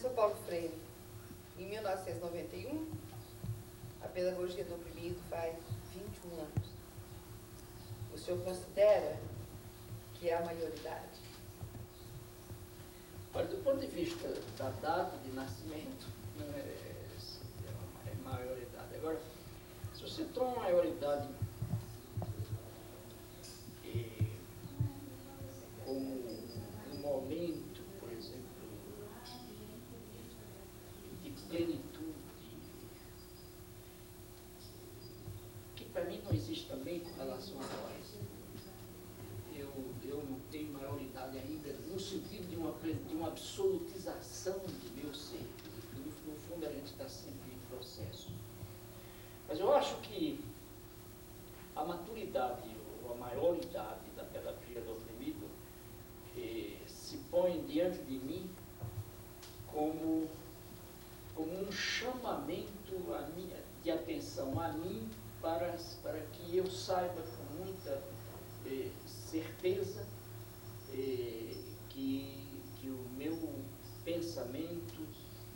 Professor Paulo Freire, em 1991, a pedagogia do oprimido faz 21 anos. O senhor considera que é a maioridade? Olha, do ponto de vista da data de nascimento, não é maioridade. Agora, se você toma uma maioridade como um momento, por exemplo, de plenitude, que para mim não existe também com relação a nós. Eu não tenho maioridade ainda, no sentido de uma absolutização de meu ser. No fundo, a gente está sempre em processo. Mas eu acho que a maturidade ou a maioridade da pedagogia do oprimido se põe diante de mim como um chamamento de atenção a mim para que eu saiba com muita certeza que o meu pensamento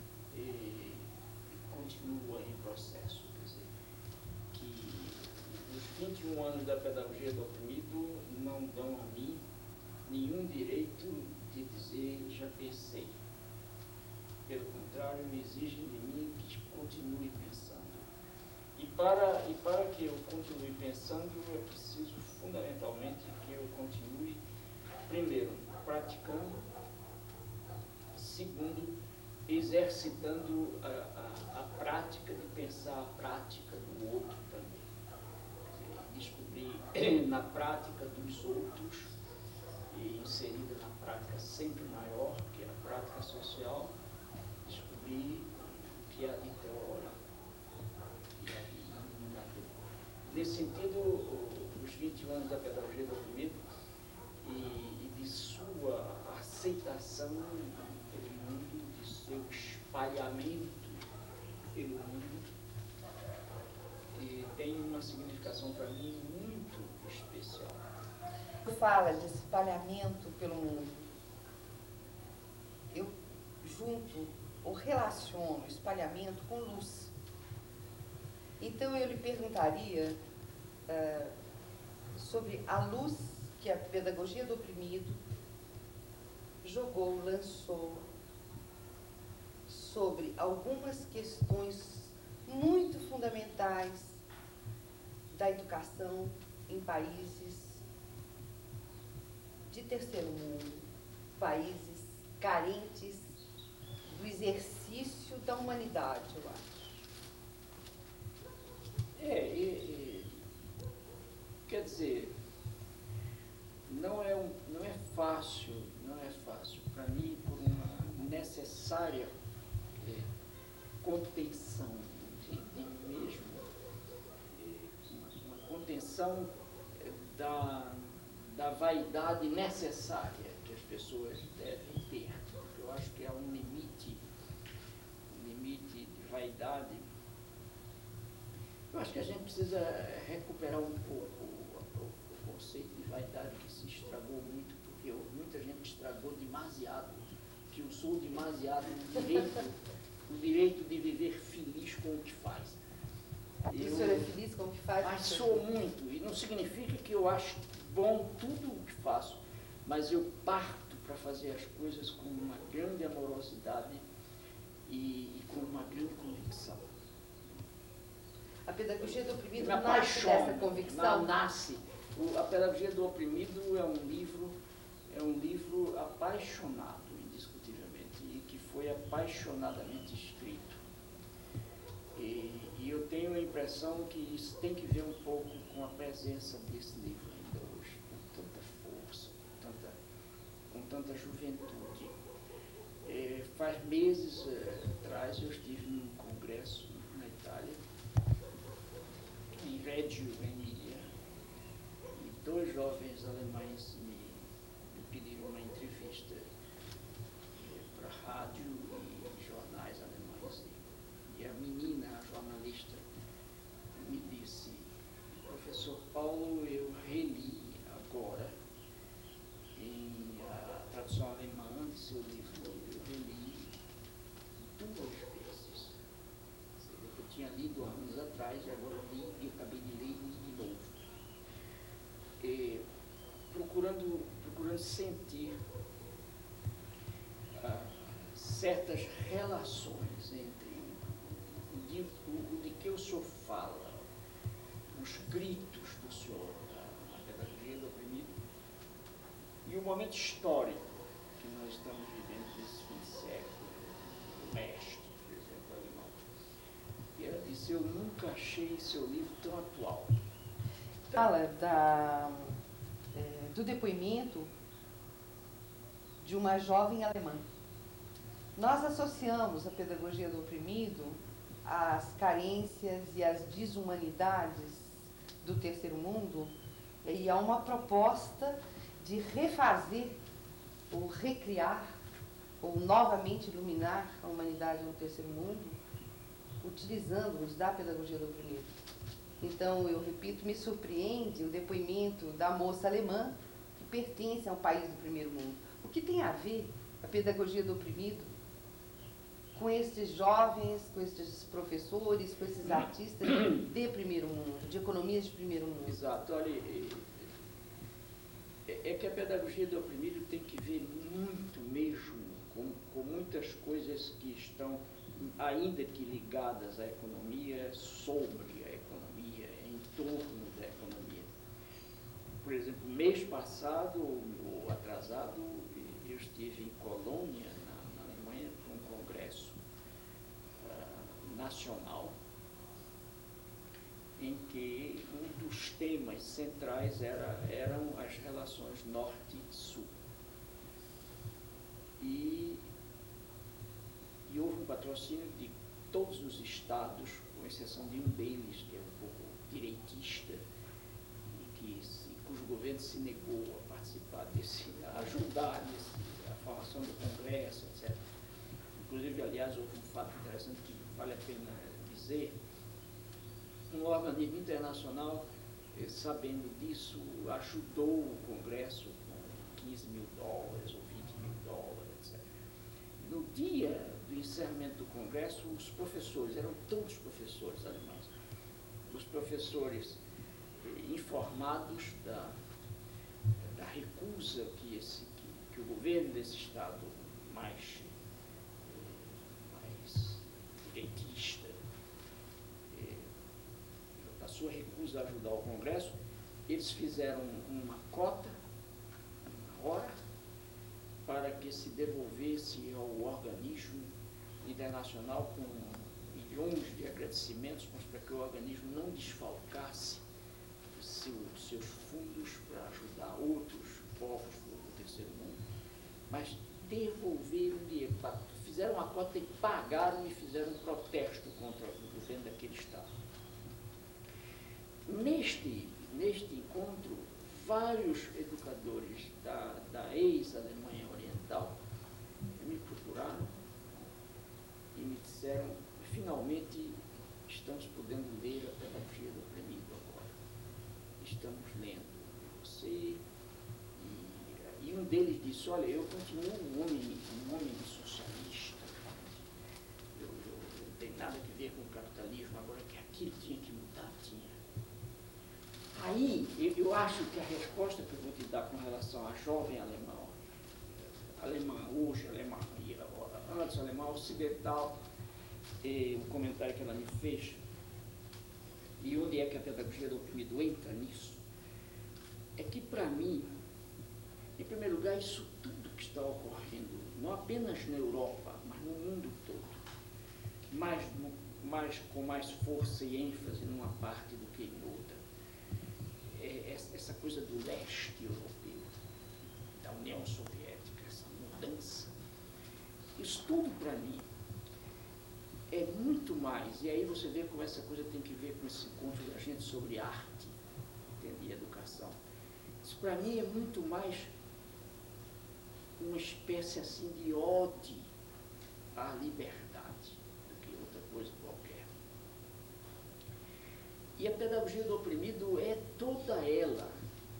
continua em processo. Quer dizer, que os 21 anos da pedagogia do oprimido não dão a mim nenhum direito de dizer já pensei. Pelo contrário, exigem de mim que continue pensando. E para que eu continue pensando, é preciso fundamentalmente que eu continue, primeiro, praticando, segundo, exercitando a prática de pensar a prática do outro também. Descobrir na prática dos outros, e inserida na prática sempre maior, que é a prática social, descobrir o que há de teórico. Nesse sentido, os 21 anos da pedagogia do oprimido e de sua aceitação pelo mundo, de seu espalhamento pelo mundo, tem uma significação para mim muito especial. Fala de espalhamento pelo mundo. Eu junto ou relaciono espalhamento com luz. Então eu lhe perguntaria sobre a luz que a pedagogia do oprimido jogou, lançou sobre algumas questões muito fundamentais da educação em países de terceiro mundo, países carentes do exercício da humanidade, eu acho. Quer dizer, não é fácil para mim, por uma necessária contenção de mim mesmo, uma contenção da vaidade necessária que as pessoas devem ter. Eu acho que há um limite de vaidade. Eu acho que a gente precisa recuperar um pouco o conceito de vaidade que se estragou muito, porque muita gente estragou demasiado, que usou demasiado o direito de viver feliz com o que faz. O senhor é feliz com o que faz? Mas sou muito, e não significa que eu acho bom tudo o que faço, mas eu parto para fazer as coisas com uma grande amorosidade e com uma grande convicção. A pedagogia do oprimido nasce dessa convicção? A pedagogia do oprimido é um livro apaixonado, indiscutivelmente, e que foi apaixonadamente escrito. E eu tenho a impressão que isso tem que ver um pouco com a presença desse livro ainda hoje, com tanta força, com tanta juventude. Faz meses atrás eu estive num congresso na Itália, em Reggio Emilia, e dois jovens alemães me pediram uma entrevista para rádio e jornais alemães. E a menina, a jornalista, me disse: professor Paulo, eu reli agora em a tradução alemã de seu livro, eu reli atrás, e agora eu acabei de ler de novo. Procurando sentir certas relações entre o de que o senhor fala, os gritos do senhor na pedagogia do oprimido, e o momento histórico que nós estamos vivendo nesse fim de século, o mestre, por exemplo, alemão. E ela disse: eu nunca achei seu livro tão atual. Fala do depoimento de uma jovem alemã. Nós associamos a pedagogia do oprimido às carências e às desumanidades do terceiro mundo e a uma proposta de refazer ou recriar ou novamente iluminar a humanidade no terceiro mundo, utilizando-nos da pedagogia do oprimido. Então, eu repito, me surpreende o depoimento da moça alemã que pertence a um país do primeiro mundo. O que tem a ver a pedagogia do oprimido com esses jovens, com esses professores, com esses artistas de primeiro mundo, de economias de primeiro mundo? Exato. Olha, é que a pedagogia do oprimido tem que ver muito mesmo com muitas coisas que estão, ainda que ligadas à economia, sobre a economia, em torno da economia. Por exemplo, mês passado, ou atrasado, eu estive em Colônia, na Alemanha, para um congresso nacional, em que um dos temas centrais eram as relações norte-sul. E houve um patrocínio de todos os estados, com exceção de um deles, que é um pouco direitista, e cujo governo se negou a participar a ajudar a formação do Congresso, etc. Inclusive, aliás, houve um fato interessante que vale a pena dizer: um organismo internacional, sabendo disso, ajudou o Congresso com $15 mil ou $20 mil, etc. No dia do encerramento do Congresso, os professores, eram todos professores alemães, os professores informados da recusa que o governo desse Estado mais direitista, a sua recusa a ajudar o Congresso, eles fizeram uma cota, uma hora, para que se devolvesse ao organismo internacional com milhões de agradecimentos, mas para que o organismo não desfalcasse seus fundos para ajudar outros povos do terceiro mundo, mas devolveram o dinheiro. Fizeram uma cota e pagaram e fizeram um protesto contra o governo daquele Estado. Neste encontro, vários educadores da ex-Alemanha Oriental me procuraram e me disseram: finalmente estamos podendo ler a pedagogia do oprimido agora. Estamos lendo você. E um deles disse: olha, eu continuo um homem socialista. Eu não tenho nada a ver com o capitalismo, agora que aquilo tinha que mudar, tinha. Aí, eu acho que a resposta que eu vou te dar com relação à jovem alemã hoje, antes alemã ocidental, o comentário que ela me fez, e onde é que a pedagogia do oprimido entra nisso, é que, para mim, em primeiro lugar, isso tudo que está ocorrendo, não apenas na Europa, mas no mundo todo, com mais força e ênfase numa parte do que em outra, essa coisa do leste europeu, da União Soviética, essa mudança, isso tudo, para mim, é muito mais. E aí você vê como essa coisa tem que ver com esse encontro da gente sobre arte, entende? E educação. Isso, para mim, é muito mais uma espécie assim de ode à liberdade do que outra coisa qualquer. E a pedagogia do oprimido é toda ela,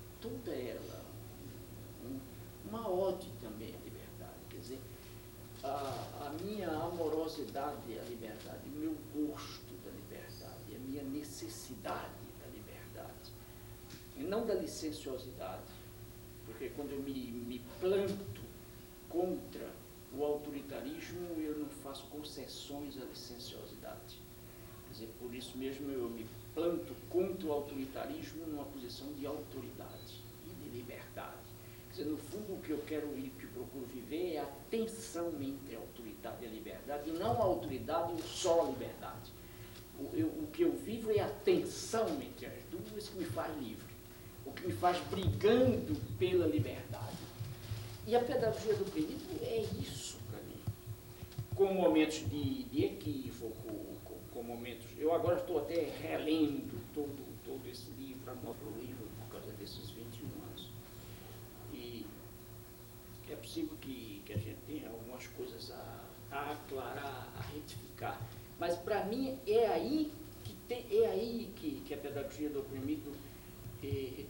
uma ode também à liberdade. Quer dizer, a minha amorosidade à liberdade, o meu gosto da liberdade, a minha minha necessidade da liberdade, e não da licenciosidade, porque quando eu me planto contra o autoritarismo, eu não faço concessões à licenciosidade. Quer dizer, por isso mesmo eu me planto contra o autoritarismo numa posição de autoridade e de liberdade. Quer dizer, no fundo, o que eu quero e que eu procuro viver é a tensão entre a autoridade e a liberdade, e não a autoridade e só a liberdade. O que eu vivo é a tensão entre as duas que me faz livre, o que me faz brigando pela liberdade. E a pedagogia do oprimido é isso para mim, com momentos de equívoco, com momentos... Eu agora estou até relendo todo esse livro, anoto o livro por causa desses 21 anos. E é possível que a gente tenha algumas coisas a aclarar, a retificar. Mas para mim é aí que a pedagogia do oprimido é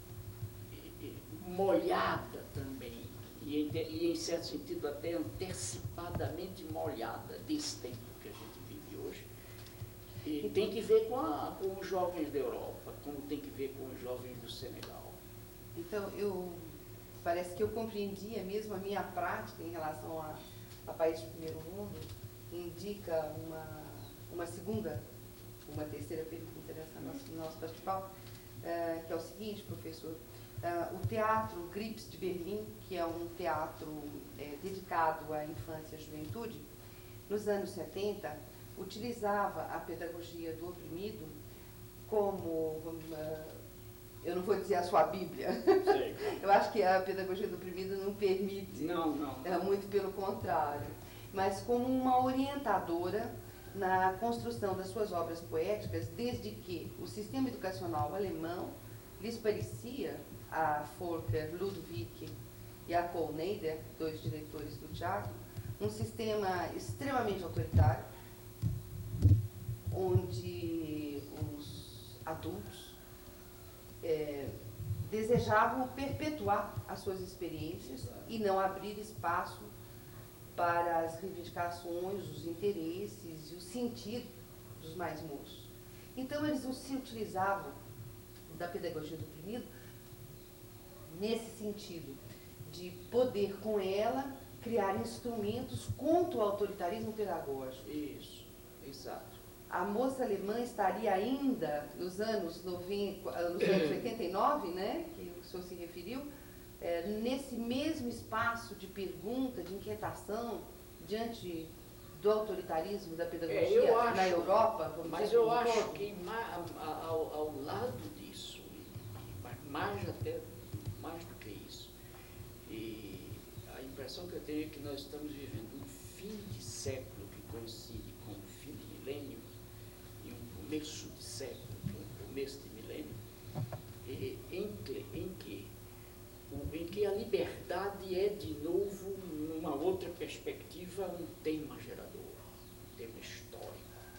molhada também, e em certo sentido até antecipadamente molhada desse tempo que a gente vive hoje. E tem que ver com os jovens da Europa, como tem que ver com os jovens do Senegal. Então, parece que eu compreendia mesmo a minha prática em relação a países do primeiro mundo, indica uma terceira pergunta nessa nossa bate-papo, que é o seguinte, professor. O Teatro Grips de Berlim, que é um teatro dedicado à infância e à juventude, nos anos 70, utilizava a pedagogia do oprimido como, eu não vou dizer a sua Bíblia, eu acho que a pedagogia do oprimido não permite, não. Muito pelo contrário, mas como uma orientadora na construção das suas obras poéticas, desde que o sistema educacional alemão lhes parecia, a Volker Ludwig e a Paul Nader, dois diretores do teatro, um sistema extremamente autoritário, onde os adultos desejavam perpetuar as suas experiências e não abrir espaço para as reivindicações, os interesses e o sentir dos mais moços. Então, eles se utilizavam da pedagogia do oprimido nesse sentido, de poder, com ela, criar instrumentos contra o autoritarismo pedagógico. Isso, exato. A moça alemã estaria ainda, nos anos 89, né, que o senhor se referiu, nesse mesmo espaço de pergunta, de inquietação, diante do autoritarismo da pedagogia na Europa? Mas eu acho que ao lado disso, mais do que isso, e a impressão que eu tenho é que nós estamos vivendo um fim de século que coincide com o fim de milênio, e um começo de século, um começo de milênio, em que a liberdade é, de novo, numa outra perspectiva, um tema gerador, um tema histórico.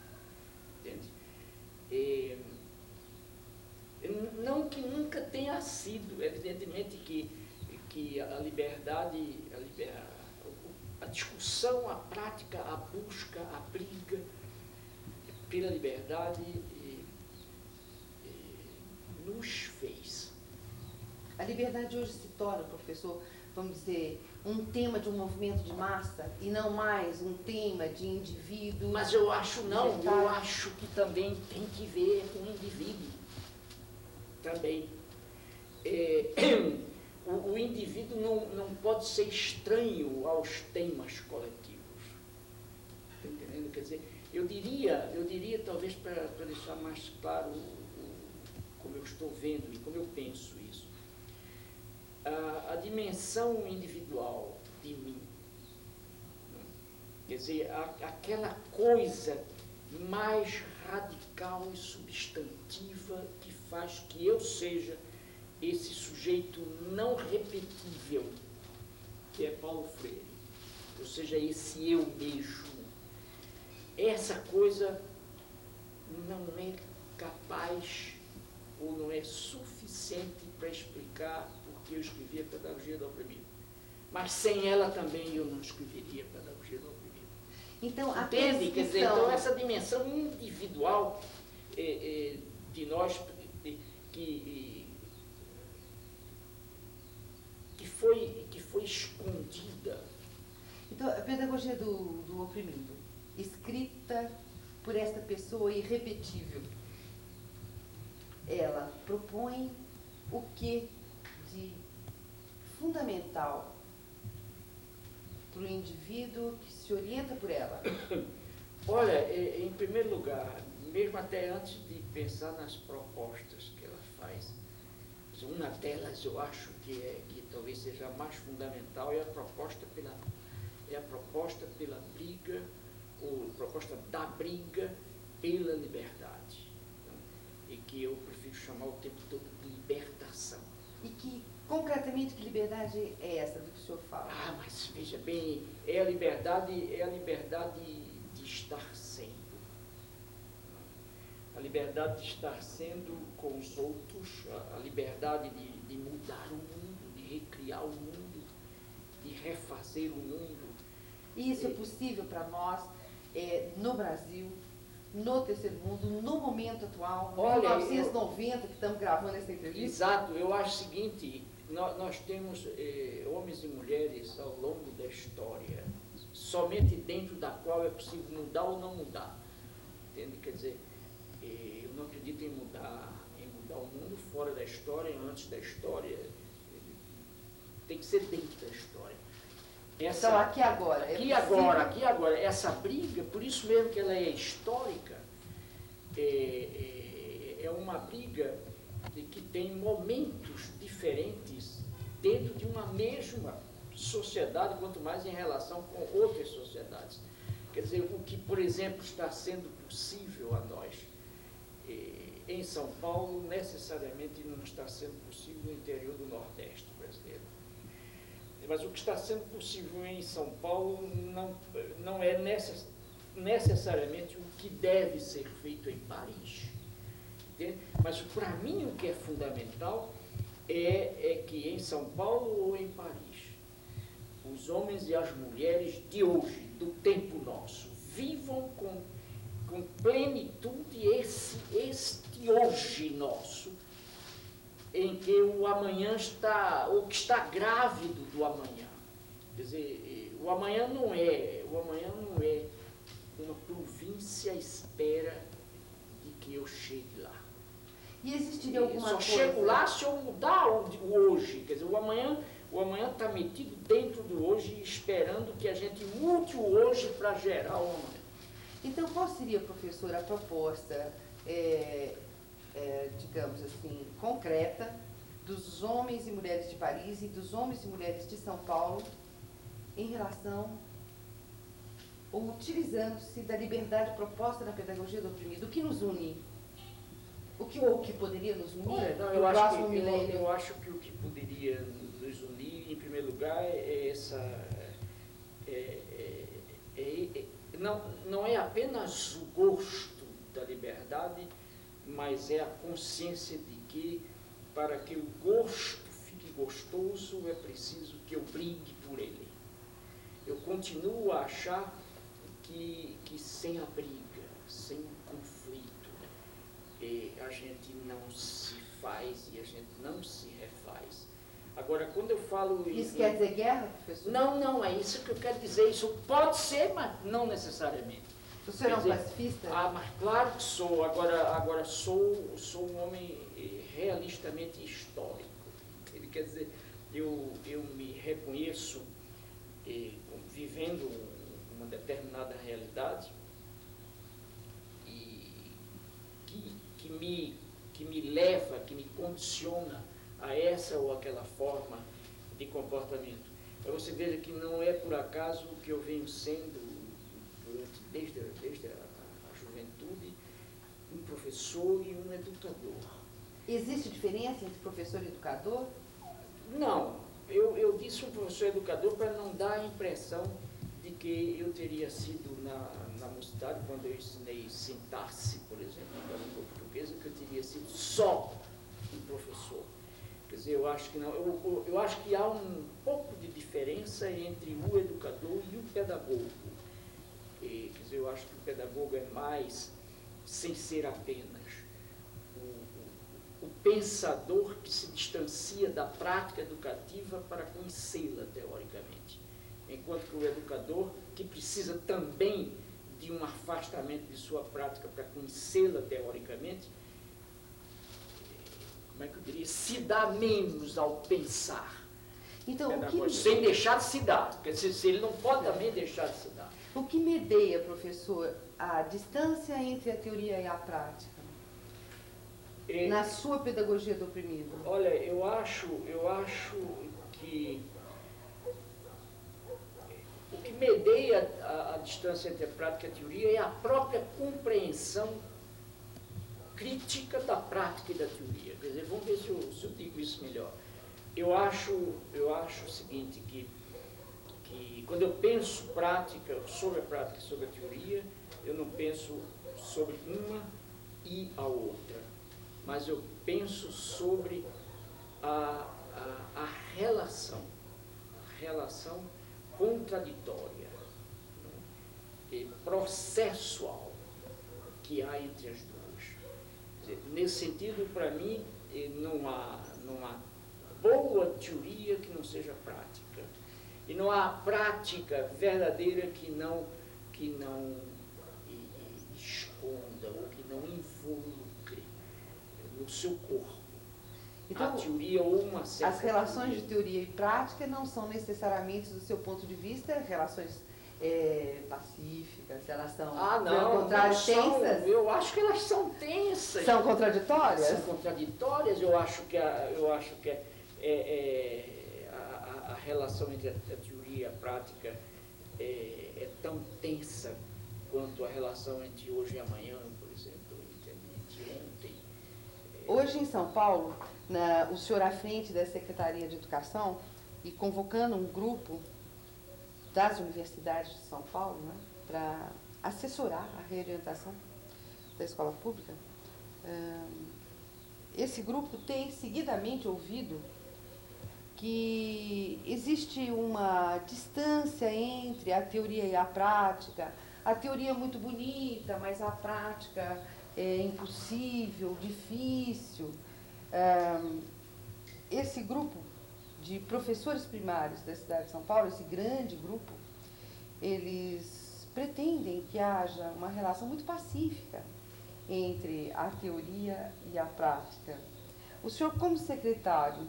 Entende? Não que nunca tenha sido, evidentemente que a liberdade, a discussão, a prática, a busca, a briga pela liberdade nos fez. A liberdade hoje se torna, professor, vamos dizer, um tema de um movimento de massa e não mais um tema de indivíduo. Mas eu acho eu acho que também tem que ver com o indivíduo. Também. O indivíduo não pode ser estranho aos temas coletivos. Está entendendo? Quer dizer, eu diria talvez para deixar mais claro como eu estou vendo e como eu penso isso. A dimensão individual de mim, né? Quer dizer, aquela coisa mais radical e substantiva que faz que eu seja esse sujeito não repetível, que é Paulo Freire, ou seja, esse eu mesmo. Essa coisa não é capaz ou não é suficiente para explicar porque eu escrevi a Pedagogia do Oprimido. Mas sem ela também eu não escreveria a Pedagogia do Oprimido. Então, entende? Quer dizer, então essa dimensão individual de nós que foi escondida. Então, a pedagogia do oprimido, escrita por esta pessoa irrepetível, ela propõe o que de fundamental para o indivíduo que se orienta por ela? Olha, em primeiro lugar, mesmo até antes de pensar nas propostas que ela faz, uma delas eu acho que talvez seja a mais fundamental é a proposta pela briga, ou proposta da briga pela liberdade, né? E que eu prefiro chamar o tempo todo de libertação. E que, concretamente, que liberdade é essa do que o senhor fala? Ah, mas veja bem, é a liberdade de estar sendo. A liberdade de estar sendo com os outros, a liberdade de mudar o mundo, de recriar o mundo, de refazer o mundo. E isso é possível para nós, no Brasil, no terceiro mundo, no momento atual, em 1990, que estamos gravando essa entrevista? Exato, eu acho o seguinte, nós temos homens e mulheres ao longo da história, somente dentro da qual é possível mudar ou não mudar. Entende? Quer dizer, eu não acredito em mudar o mundo fora da história, antes da história. Tem que ser dentro da história. Então, aqui agora. Aqui agora. Essa briga, por isso mesmo que ela é histórica, é uma briga que tem momentos diferentes dentro de uma mesma sociedade, quanto mais em relação com outras sociedades. Quer dizer, o que, por exemplo, está sendo possível a nós em São Paulo, necessariamente não está sendo possível no interior do Nordeste brasileiro. Mas o que está sendo possível em São Paulo não é necessariamente o que deve ser feito em Paris. Entende? Mas, para mim, o que é fundamental é que em São Paulo ou em Paris, os homens e as mulheres de hoje, do tempo nosso, vivam com plenitude este hoje nosso, em que o amanhã ou que está grávido do amanhã. Quer dizer, o amanhã não é uma província à espera de que eu chegue lá. E existiria alguma coisa? Só chego lá se eu mudar o hoje. Quer dizer, o amanhã está metido dentro do hoje, esperando que a gente mude o hoje para gerar o amanhã. Então, qual seria, professor, a proposta, digamos assim, concreta dos homens e mulheres de Paris e dos homens e mulheres de São Paulo em relação, ou utilizando-se da liberdade proposta na pedagogia do oprimido? O que nos une? O que poderia nos unir no próximo milênio? Eu acho que o que poderia nos unir, em primeiro lugar, é essa... não é apenas o gosto da liberdade, mas é a consciência de que, para que o gosto fique gostoso, é preciso que eu brigue por ele. Eu continuo a achar que sem a briga, sem o conflito, a gente não se faz e a gente não se refaz. Agora, quando eu falo... Isso quer dizer guerra, professor? Não, é isso que eu quero dizer. Isso pode ser, mas não necessariamente. O senhor é um pacifista? Ah, mas claro que sou. Agora sou um homem realistamente histórico. Ele quer dizer, eu me reconheço vivendo uma determinada realidade e que me leva, que me condiciona a essa ou aquela forma de comportamento. Você veja que não é por acaso que eu venho sendo, desde a juventude, um professor e um educador. Existe diferença entre professor e educador? Não. Eu disse um professor educador para não dar a impressão de que eu teria sido, na mocidade, quando eu ensinei sintaxe, por exemplo, da língua portuguesa, que eu teria sido só um professor. Quer dizer, eu acho que não. Eu acho que há um pouco de diferença entre o educador e o pedagogo. Quer dizer, eu acho que o pedagogo é mais sem ser apenas o pensador que se distancia da prática educativa para conhecê-la teoricamente, enquanto que o educador que precisa também de um afastamento de sua prática para conhecê-la teoricamente, como é que eu diria, se dá menos ao pensar. Então, sem deixar de se dar, porque se ele não pode também deixar de se dar. O que medeia, professor, a distância entre a teoria e a prática? Na sua pedagogia do oprimido? Olha, eu acho que o que medeia a distância entre a prática e a teoria é a própria compreensão crítica da prática e da teoria. Quer dizer, vamos ver se eu digo isso melhor. Eu acho o seguinte, que quando eu penso sobre a prática e sobre a teoria, eu não penso sobre uma e a outra, mas eu penso sobre a relação contraditória, né, processual que há entre as duas. Quer dizer, nesse sentido, para mim, não há boa teoria que não seja prática. E não há prática verdadeira que não esconda ou que não involucre no seu corpo então, a teoria ou uma certa as relações de teoria e prática não são necessariamente, do seu ponto de vista, relações pacíficas, elas são, pelo contrário, tensas? Eu acho que elas são tensas. São contraditórias? São contraditórias. Eu acho que a relação entre a teoria e a prática é tão tensa quanto a relação entre hoje e amanhã, por exemplo, entre ontem. Hoje em São Paulo, o senhor à frente da Secretaria de Educação e convocando um grupo das universidades de São Paulo, né, para assessorar a reorientação da escola pública, esse grupo tem seguidamente ouvido que existe uma distância entre a teoria e a prática. A teoria é muito bonita, mas a prática é impossível, difícil. Esse grupo de professores primários da cidade de São Paulo, esse grande grupo, eles pretendem que haja uma relação muito pacífica entre a teoria e a prática. O senhor, como secretário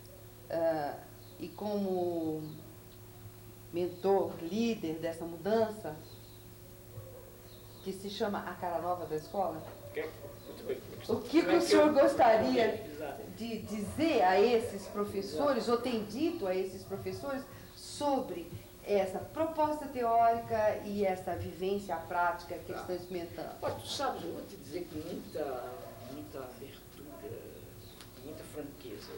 e como mentor, líder dessa mudança, que se chama A Cara Nova da Escola, o que o senhor gostaria de dizer a esses professores, ou tem dito a esses professores, sobre essa proposta teórica e essa vivência prática que eles estão experimentando? Olha, tu sabes, eu vou te dizer com muita abertura, muita franqueza.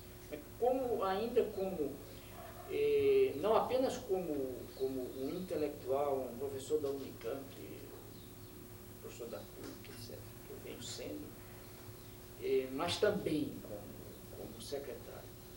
Não apenas como um intelectual, um professor da Unicamp, professor da PUC, etc., que eu venho sendo, mas também como secretário.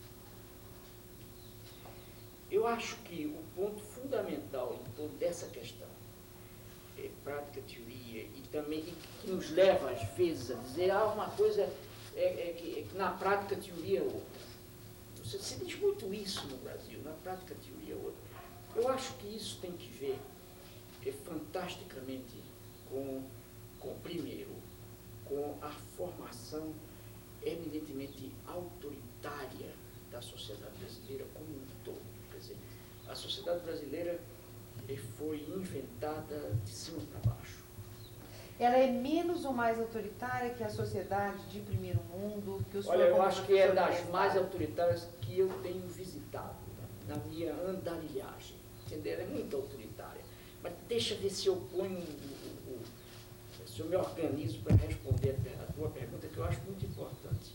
Eu acho que o ponto fundamental em torno dessa questão, prática, teoria, e também que nos leva, às vezes, a dizer uma coisa que na prática a teoria é outra. Se diz muito isso no Brasil, na prática a teoria é outra. Eu acho que isso tem que ver fantasticamente primeiro, com a formação eminentemente autoritária da sociedade brasileira como um todo. Quer dizer, a sociedade brasileira foi inventada de cima para baixo. Ela é menos ou mais autoritária que a sociedade de primeiro mundo? Que Olha, eu acho que é das mais autoritárias que eu tenho visitado, na minha andarilhagem. Entendeu? Ela é muito autoritária. Mas deixa ver se eu ponho, se eu me organizo para responder a tua pergunta, que eu acho muito importante.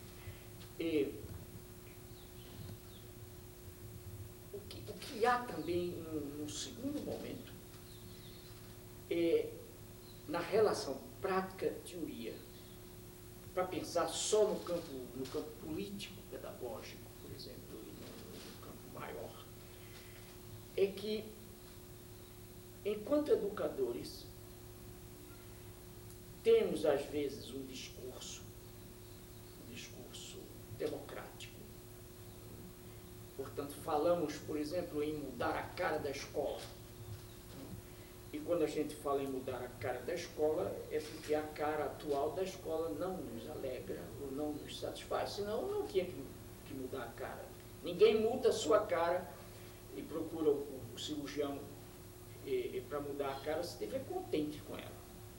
O que há também no segundo momento na relação prática-teoria, para pensar só no campo político, pedagógico, por exemplo, e no campo maior, é que, enquanto educadores, temos, às vezes, um discurso democrático. Portanto, falamos, por exemplo, em mudar a cara da escola. E quando a gente fala em mudar a cara da escola, é porque a cara atual da escola não nos alegra ou não nos satisfaz, senão não tinha que mudar a cara. Ninguém muda a sua cara e procura o cirurgião para mudar a cara se estiver contente com ela.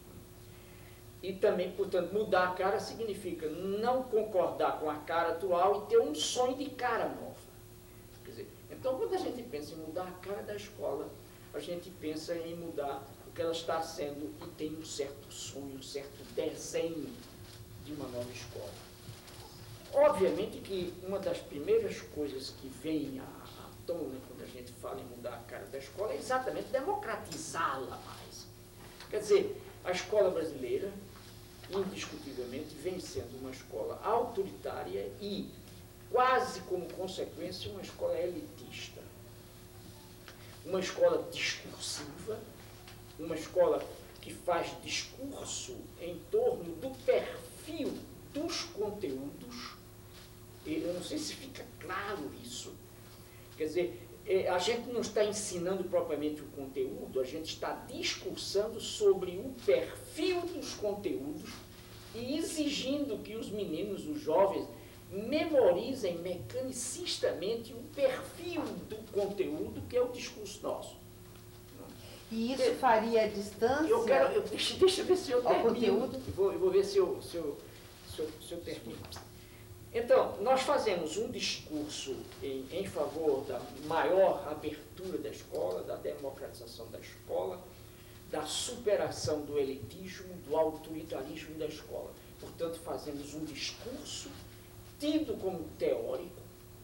E também, portanto, mudar a cara significa não concordar com a cara atual e ter um sonho de cara nova. Quer dizer, então, quando a gente pensa em mudar a cara da escola, a gente pensa em mudar o que ela está sendo e tem um certo sonho, um certo desenho de uma nova escola. Obviamente que uma das primeiras coisas que vem à tona quando a gente fala em mudar a cara da escola é exatamente democratizá-la mais. Quer dizer, a escola brasileira, indiscutivelmente, vem sendo uma escola autoritária e, quase como consequência, uma escola elitista. Uma escola discursiva, uma escola que faz discurso em torno do perfil dos conteúdos. Eu não sei se fica claro isso. Quer dizer, a gente não está ensinando propriamente o conteúdo, a gente está discursando sobre o perfil dos conteúdos e exigindo que os meninos, os jovens, memorizem mecanicistamente o perfil do conteúdo que é o discurso nosso. E isso faria a distância deixa eu ver se eu termino. Conteúdo? Eu vou ver se eu termino. Então, nós fazemos um discurso em favor da maior abertura da escola, da democratização da escola, da superação do elitismo, do autoritarismo da escola. Portanto, fazemos um discurso tido como teórico,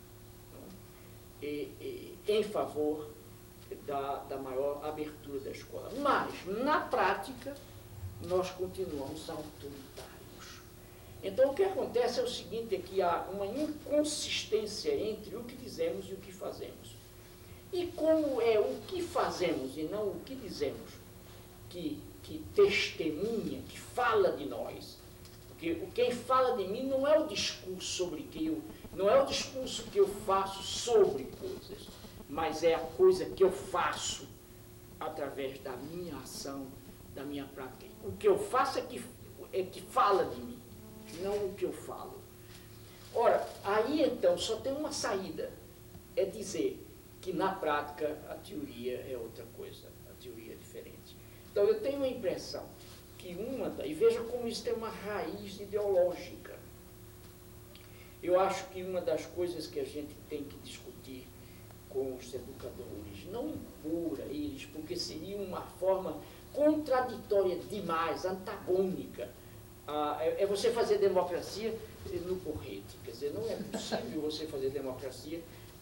em favor da maior abertura da escola. Mas, na prática, nós continuamos autoritários. Então, o que acontece é o seguinte, é que há uma inconsistência entre o que dizemos e o que fazemos. E como é o que fazemos e não o que dizemos que testemunha, que fala de nós, porque quem fala de mim não é o discurso sobre não é o discurso que eu faço sobre coisas, mas é a coisa que eu faço através da minha ação, da minha prática. O que eu faço é que fala de mim, não o que eu falo. Ora, aí então só tem uma saída, é dizer que na prática a teoria é outra coisa, a teoria é diferente. Então eu tenho a impressão que e veja como isso tem uma raiz ideológica. Eu acho que uma das coisas que a gente tem que discutir com os educadores, não impor a eles, porque seria uma forma contraditória demais, antagônica. É você fazer democracia no porrete. Quer dizer, não é possível você fazer democracia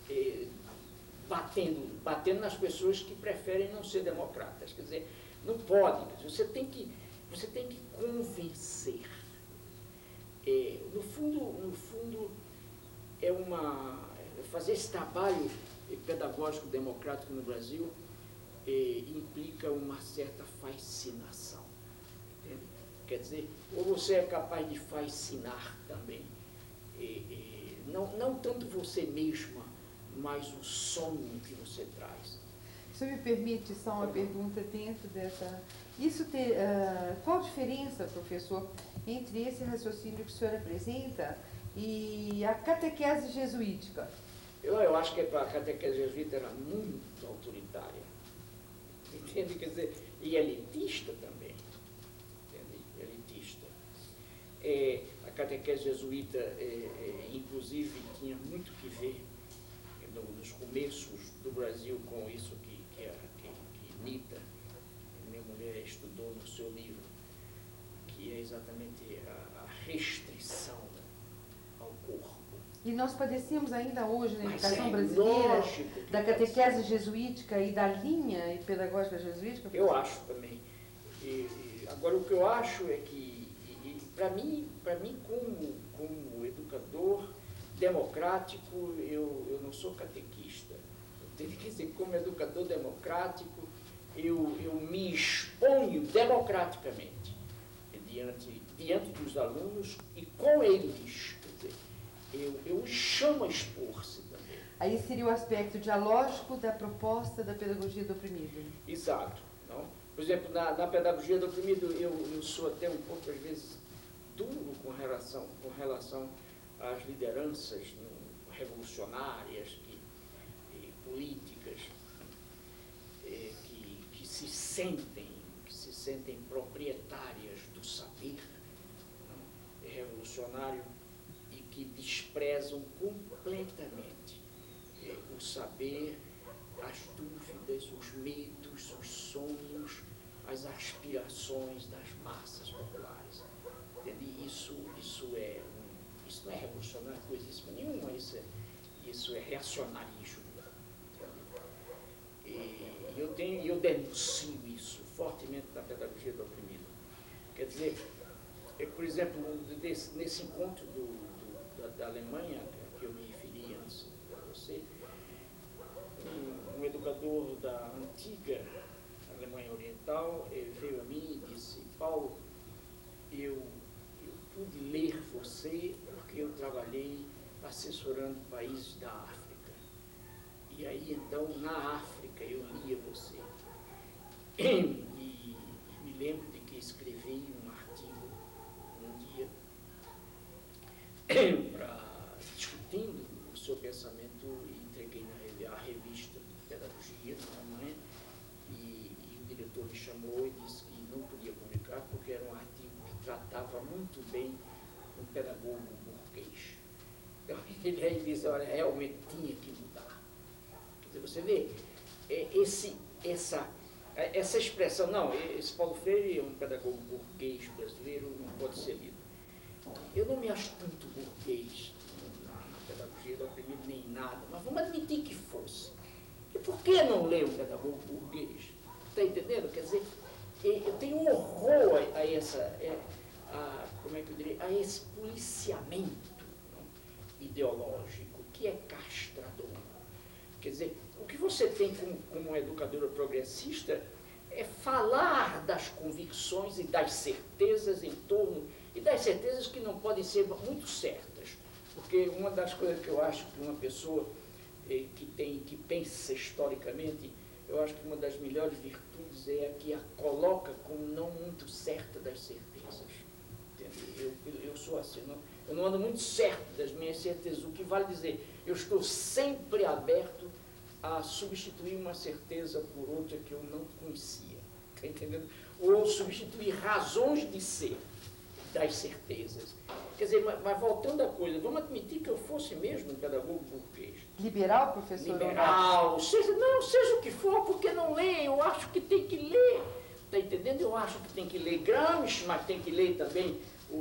batendo nas pessoas que preferem não ser democratas. Quer dizer, não pode. Você tem que convencer. No fundo, fazer esse trabalho pedagógico democrático no Brasil implica uma certa fascinação. Entende? Quer dizer, ou você é capaz de fascinar também, não tanto você mesma, mas o sonho que você traz. Se me permite só uma pergunta dentro dessa... qual a diferença, professor, entre esse raciocínio que o senhor apresenta e a catequese jesuítica? Eu acho que a catequese jesuíta era muito autoritária, entende? Quer dizer, e elitista também, entende? Elitista. A catequese jesuíta, inclusive, tinha muito que ver nos começos do Brasil com isso que Nita, minha mulher, estudou no seu livro, que é exatamente a restrição ao corpo. E nós padecemos ainda hoje na Mas educação brasileira lógico da catequese jesuítica e da linha pedagógica jesuítica? Eu acho também. Agora, o que eu acho é que, para mim como educador democrático, eu não sou catequista. Quer dizer, como educador democrático, eu me exponho democraticamente diante dos alunos e com eles. Quer dizer, eu os chamo a expor-se também. Aí seria o aspecto dialógico da proposta da pedagogia do oprimido. Exato. Não? Por exemplo, na pedagogia do oprimido, eu sou até um pouco, às vezes, duro com relação às lideranças revolucionárias e políticas que se sentem proprietárias do saber, não? Revolucionário, e que desprezam completamente o saber, as dúvidas, os medos, os sonhos, as aspirações das massas populares. Entende? Isso não é revolucionário, coisíssima nenhuma, isso é reacionarismo. E eu denuncio isso fortemente na pedagogia do oprimido. Quer dizer, por exemplo, nesse encontro da Alemanha, que eu me referi antes a você, um educador da antiga Alemanha Oriental veio a mim e disse: Paulo, eu pude ler você porque eu trabalhei assessorando países da África. E aí, então, na África, eu lia você. E me lembro de que escrevi um artigo um dia discutindo o seu pensamento e entreguei à revista de pedagogia na Alemanha. E o diretor me chamou e disse que não podia publicar porque era um artigo que tratava muito bem um pedagogo burguês. Então, ele aí disse: olha, realmente tinha que mudar. Quer dizer, você vê, essa expressão, não, esse Paulo Freire é um pedagogo burguês brasileiro, não pode ser lido. Eu não me acho tanto burguês na pedagogia do oprimido nem nada, mas vamos admitir que fosse. E por que não ler um pedagogo burguês? Está entendendo? Quer dizer, eu tenho um horror a esse policiamento, não, ideológico, que é castrador. Quer dizer, o que você tem como educadora progressista é falar das convicções e das certezas em torno, e das certezas que não podem ser muito certas. Porque uma das coisas que eu acho que uma pessoa que pensa historicamente, eu acho que uma das melhores virtudes é a que a coloca como não muito certa das certezas. Entende? Eu sou assim, eu não ando muito certo das minhas certezas, o que vale dizer, eu estou sempre aberto a substituir uma certeza por outra que eu não conhecia, está entendendo? Ou substituir razões de ser das certezas. Quer dizer, mas voltando à coisa, vamos admitir que eu fosse mesmo um pedagogo burguês. Liberal, professor? Liberal, seja o que for, porque não lê, eu acho que tem que ler. Está entendendo? Eu acho que tem que ler Gramsci, mas tem que ler também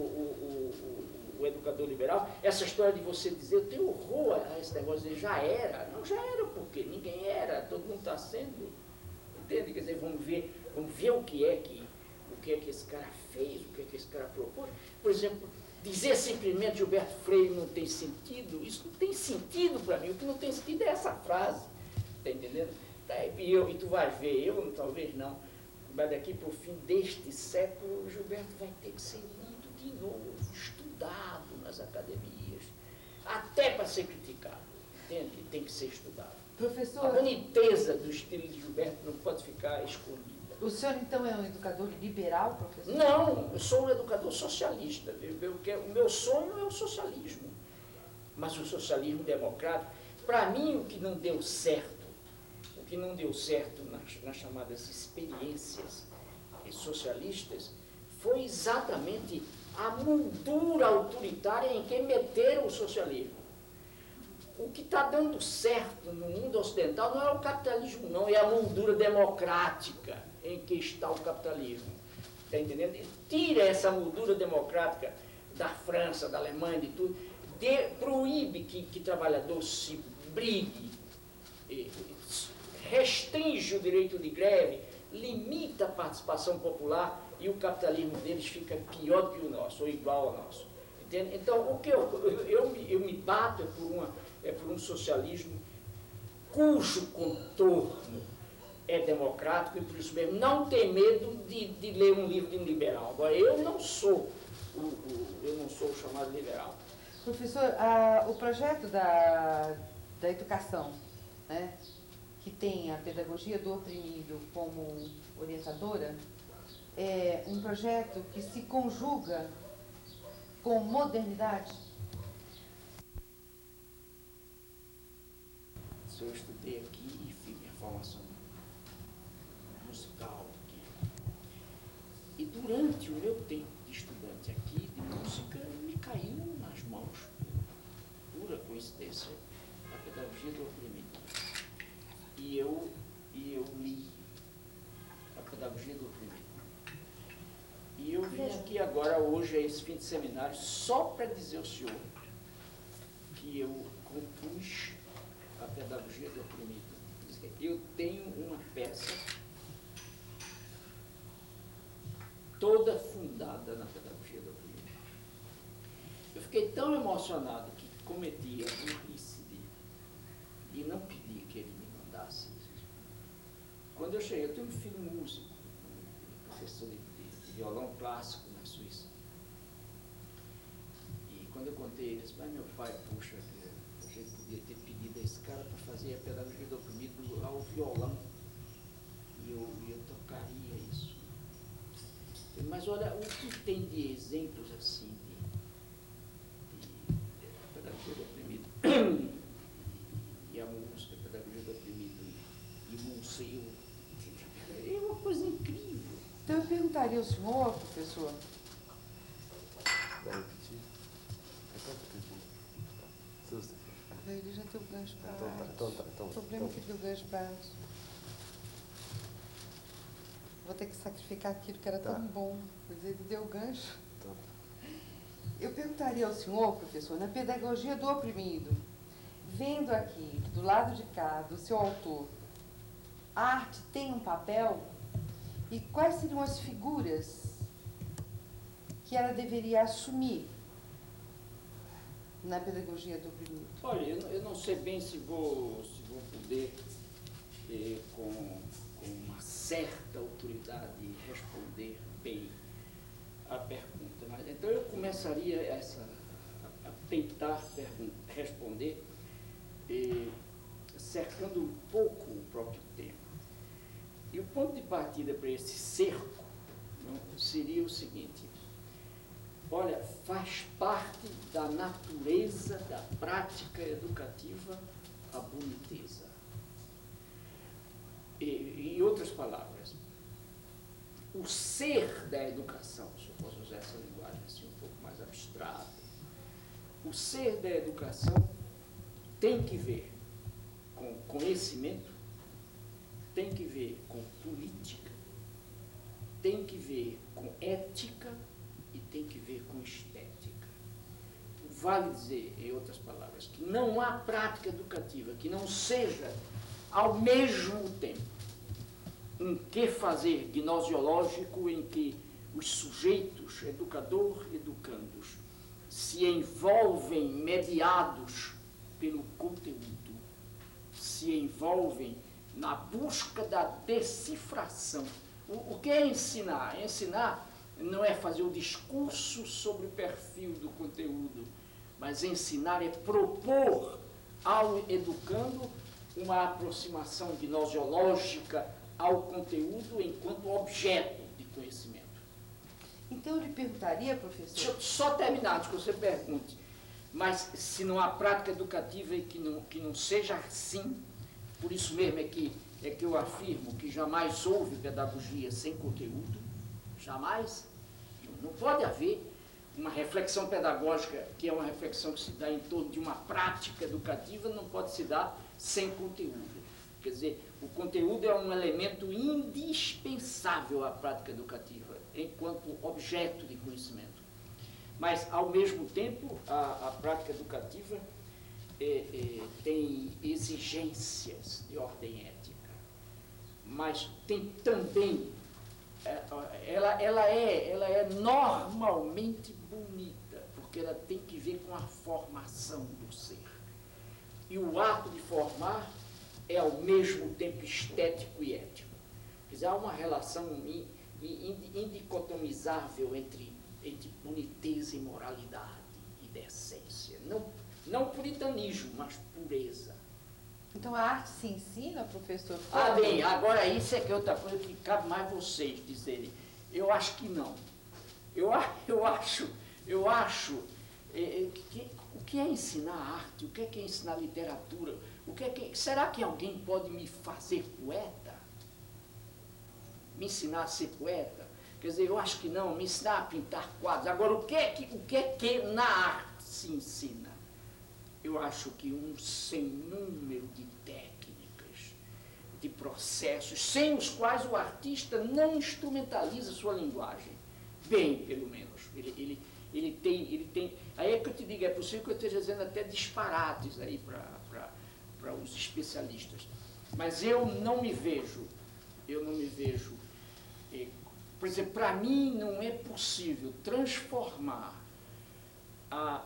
o educador liberal. Essa história de você dizer, eu tenho horror a esse negócio de já era. Não, já era porque ninguém era, todo mundo está sendo. Entende? Quer dizer, vamos ver o que é que esse cara fez, o que é que esse cara propôs. Por exemplo, dizer simplesmente Gilberto Freire não tem sentido, isso não tem sentido para mim. O que não tem sentido é essa frase. Está entendendo? E tu vai ver, talvez não, mas daqui para o fim deste século, o Gilberto vai ter que ser lido de novo, estudado nas academias, até para ser criticado, entende? Tem que ser estudado. Professor, a boniteza do estilo de Gilberto não pode ficar escondida. O senhor, então, é um educador liberal, professor? Não, eu sou um educador socialista. O meu sonho é o socialismo, mas o socialismo democrático. Para mim, o que não deu certo nas chamadas experiências socialistas foi exatamente a moldura autoritária em que meteram o socialismo. O que está dando certo no mundo ocidental não é o capitalismo, não, é a moldura democrática em que está o capitalismo. Está entendendo? Tira essa moldura democrática da França, da Alemanha, de tudo, proíbe que trabalhador se brigue, restringe o direito de greve, limita a participação popular e o capitalismo deles fica pior do que o nosso, ou igual ao nosso. Entende? Então, o que eu me bato por um socialismo cujo contorno é democrático e por isso mesmo não tem medo de ler um livro de um liberal. Agora, eu não sou o chamado liberal. Professor, o projeto da educação, né, que tem a pedagogia do oprimido como orientadora, é um projeto que se conjuga com modernidade? Eu estudei aqui e fiz minha formação musical aqui. E durante o meu tempo de estudante aqui de música, me caiu nas mãos, por pura coincidência, a pedagogia do oprimido. E eu li a pedagogia do oprimido. E eu vim aqui agora, hoje, a esse fim de seminário, só para dizer ao senhor que eu compus a pedagogia do oprimido. Eu tenho uma peça toda fundada na pedagogia do oprimido. Eu fiquei tão emocionado que cometi a burrice de não pedir que ele me mandasse isso. Quando eu cheguei, eu tenho um filho músico, professor de violão clássico na Suíça. E quando eu contei, ele disse, mas meu pai, puxa, a gente podia ter pedido a esse cara para fazer a pedagogia do oprimido ao violão. E eu tocaria isso. Mas olha, o que tem de exemplos assim de pedagogia do oprimido e a música, a pedagogia do oprimido e o museu, é uma coisa incrível. Então eu perguntaria ao senhor, professor. Vai repetir? Ele já deu gancho para Então, o problema é que deu gancho para vou ter que sacrificar aquilo que era tão bom, mas ele deu gancho. Eu perguntaria ao senhor, professor, na pedagogia do oprimido, vendo aqui, do lado de cá, do seu autor, a arte tem um papel? E quais seriam as figuras que ela deveria assumir na pedagogia do oprimido? Olha, eu não sei bem se vou poder, com uma certa autoridade, responder bem a pergunta. Mas, então, eu começaria a tentar responder, cercando um pouco o próprio tema. E o ponto de partida para esse cerco, não, seria o seguinte: olha, faz parte da natureza da prática educativa a boniteza. Em outras palavras, o ser da educação, se eu posso usar essa linguagem assim um pouco mais abstrata, o ser da educação tem que ver com conhecimento, tem que ver com política, tem que ver com ética e tem que ver com estética. Vale dizer, em outras palavras, que não há prática educativa que não seja, ao mesmo tempo, um que-fazer gnosiológico em que os sujeitos, educador, educandos, se envolvem mediados pelo conteúdo, se envolvem na busca da decifração. O que é ensinar? Ensinar não é fazer o discurso sobre o perfil do conteúdo, mas ensinar é propor ao educando uma aproximação gnosiológica ao conteúdo enquanto objeto de conhecimento. Então eu lhe perguntaria, professor... Deixa eu só terminar antes que você pergunte. Mas se não há prática educativa e que não seja assim, por isso mesmo é que eu afirmo que jamais houve pedagogia sem conteúdo, jamais. Não pode haver uma reflexão pedagógica, que é uma reflexão que se dá em torno de uma prática educativa, não pode se dar sem conteúdo. Quer dizer, o conteúdo é um elemento indispensável à prática educativa, enquanto objeto de conhecimento. Mas, ao mesmo tempo, a prática educativa tem exigências de ordem ética, mas tem também, ela é normalmente bonita, porque ela tem que ver com a formação do ser. E o ato de formar é ao mesmo tempo estético e ético. Quer dizer, há uma relação indicotomizável entre boniteza e moralidade e decência. Não puritanismo, mas pureza. Então a arte se ensina, professor? Bem, agora isso é que é outra coisa que cabe mais vocês dizerem. Eu acho que não. Eu acho que o que é ensinar arte, o que é ensinar literatura, será que alguém pode me fazer poeta? Me ensinar a ser poeta? Quer dizer, eu acho que não, me ensinar a pintar quadros. Agora, o que é que na arte se ensina? Eu acho que um sem número de técnicas, de processos, sem os quais o artista não instrumentaliza sua linguagem. Bem, pelo menos. Ele tem. Aí é que eu te digo, é possível que eu esteja dizendo até disparates aí para os especialistas. Mas eu não me vejo, por exemplo, para mim não é possível transformar a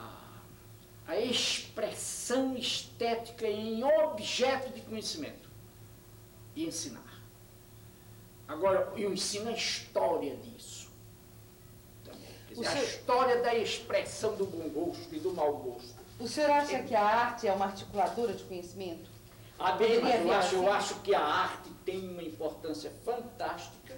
expressão estética em objeto de conhecimento e ensinar. Agora, eu ensino a história disso. Também. Quer dizer, a história da expressão do bom gosto e do mau gosto. O senhor acha que a arte é uma articuladora de conhecimento? Bem, mas eu acho que a arte tem uma importância fantástica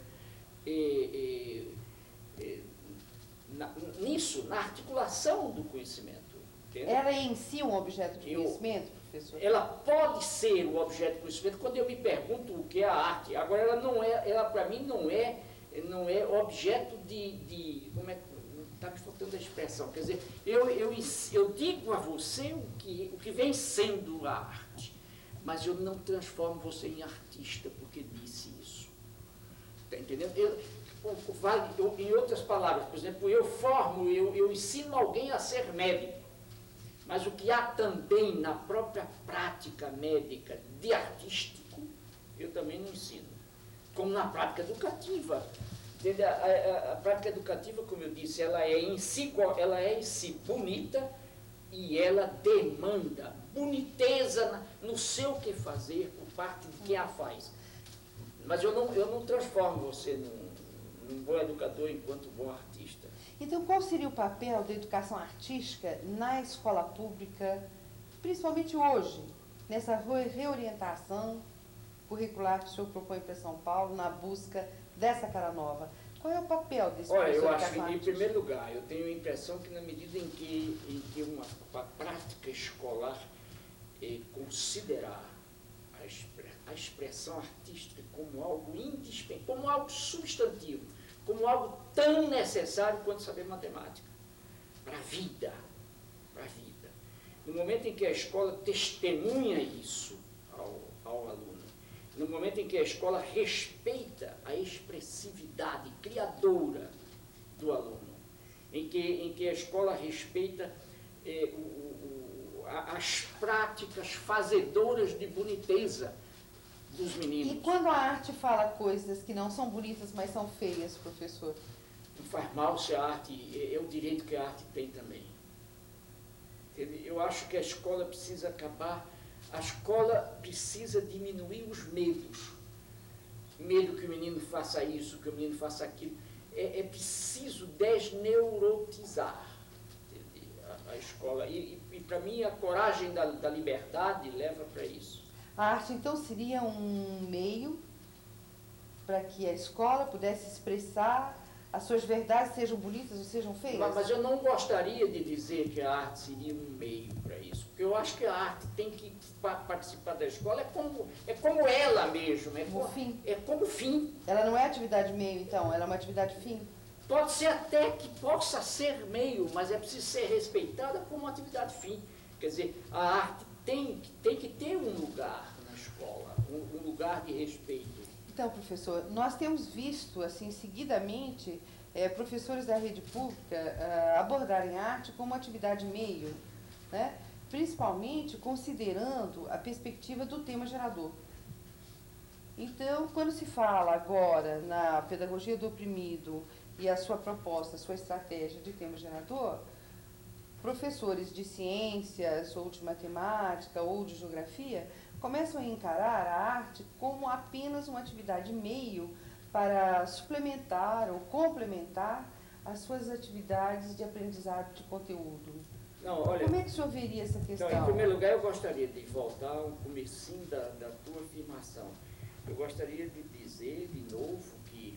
nisso, na articulação do conhecimento. Entendeu? Ela é em si um objeto de conhecimento, professor? Ela pode ser um objeto de conhecimento quando eu me pergunto o que é a arte. Agora, ela para mim não é objeto de como é que está me faltando a expressão? Quer dizer, eu digo a você o que vem sendo a arte, mas eu não transformo você em artista porque disse isso. Está entendendo? Em outras palavras, por exemplo, eu ensino alguém a ser médico. Mas o que há também na própria prática médica de artístico, eu também não ensino. Como na prática educativa. A prática educativa, como eu disse, ela é em si bonita e ela demanda boniteza no seu que fazer por parte de quem a faz. Mas eu não transformo você num bom educador enquanto bom artista. Então, qual seria o papel da educação artística na escola pública, principalmente hoje, nessa reorientação curricular que o senhor propõe para São Paulo, na busca dessa cara nova? Qual é o papel desse professor? Olha, eu acho que, em primeiro lugar, eu tenho a impressão que na medida em que uma prática escolar considerar a expressão artística como algo indispensável, como algo substantivo, como algo tão necessário quanto saber matemática, para a vida. No momento em que a escola testemunha isso ao aluno, no momento em que a escola respeita a expressividade criadora do aluno, em que a escola respeita as práticas fazedoras de boniteza dos meninos. E quando a arte fala coisas que não são bonitas, mas são feias, professor? Não faz mal se a arte, é o direito que a arte tem também. Eu acho que a escola precisa acabar, a escola precisa diminuir os medos. Medo que o menino faça isso, que o menino faça aquilo. É preciso desneurotizar a escola. E para mim, a coragem da liberdade leva para isso. A arte, então, seria um meio para que a escola pudesse expressar as suas verdades, sejam bonitas ou sejam feias? Mas eu não gostaria de dizer que a arte seria um meio para isso, porque eu acho que a arte tem que participar da escola, é como ela mesma, é como fim. Ela não é atividade meio, então, ela é uma atividade fim? Pode ser até que possa ser meio, mas é preciso ser respeitada como uma atividade fim. Quer dizer, a arte tem que ter um lugar na escola, um lugar de respeito. Então, professor, nós temos visto, assim, seguidamente, professores da rede pública abordarem a arte como atividade meio, né? Principalmente considerando a perspectiva do tema gerador. Então, quando se fala agora na pedagogia do oprimido e a sua proposta, a sua estratégia de tema gerador, professores de ciências ou de matemática ou de geografia começam a encarar a arte como apenas uma atividade meio para suplementar ou complementar as suas atividades de aprendizado de conteúdo. Não, olha, Como é que o senhor veria essa questão? então, em primeiro lugar, eu gostaria de voltar ao comecinho da tua afirmação. Eu gostaria de dizer de novo que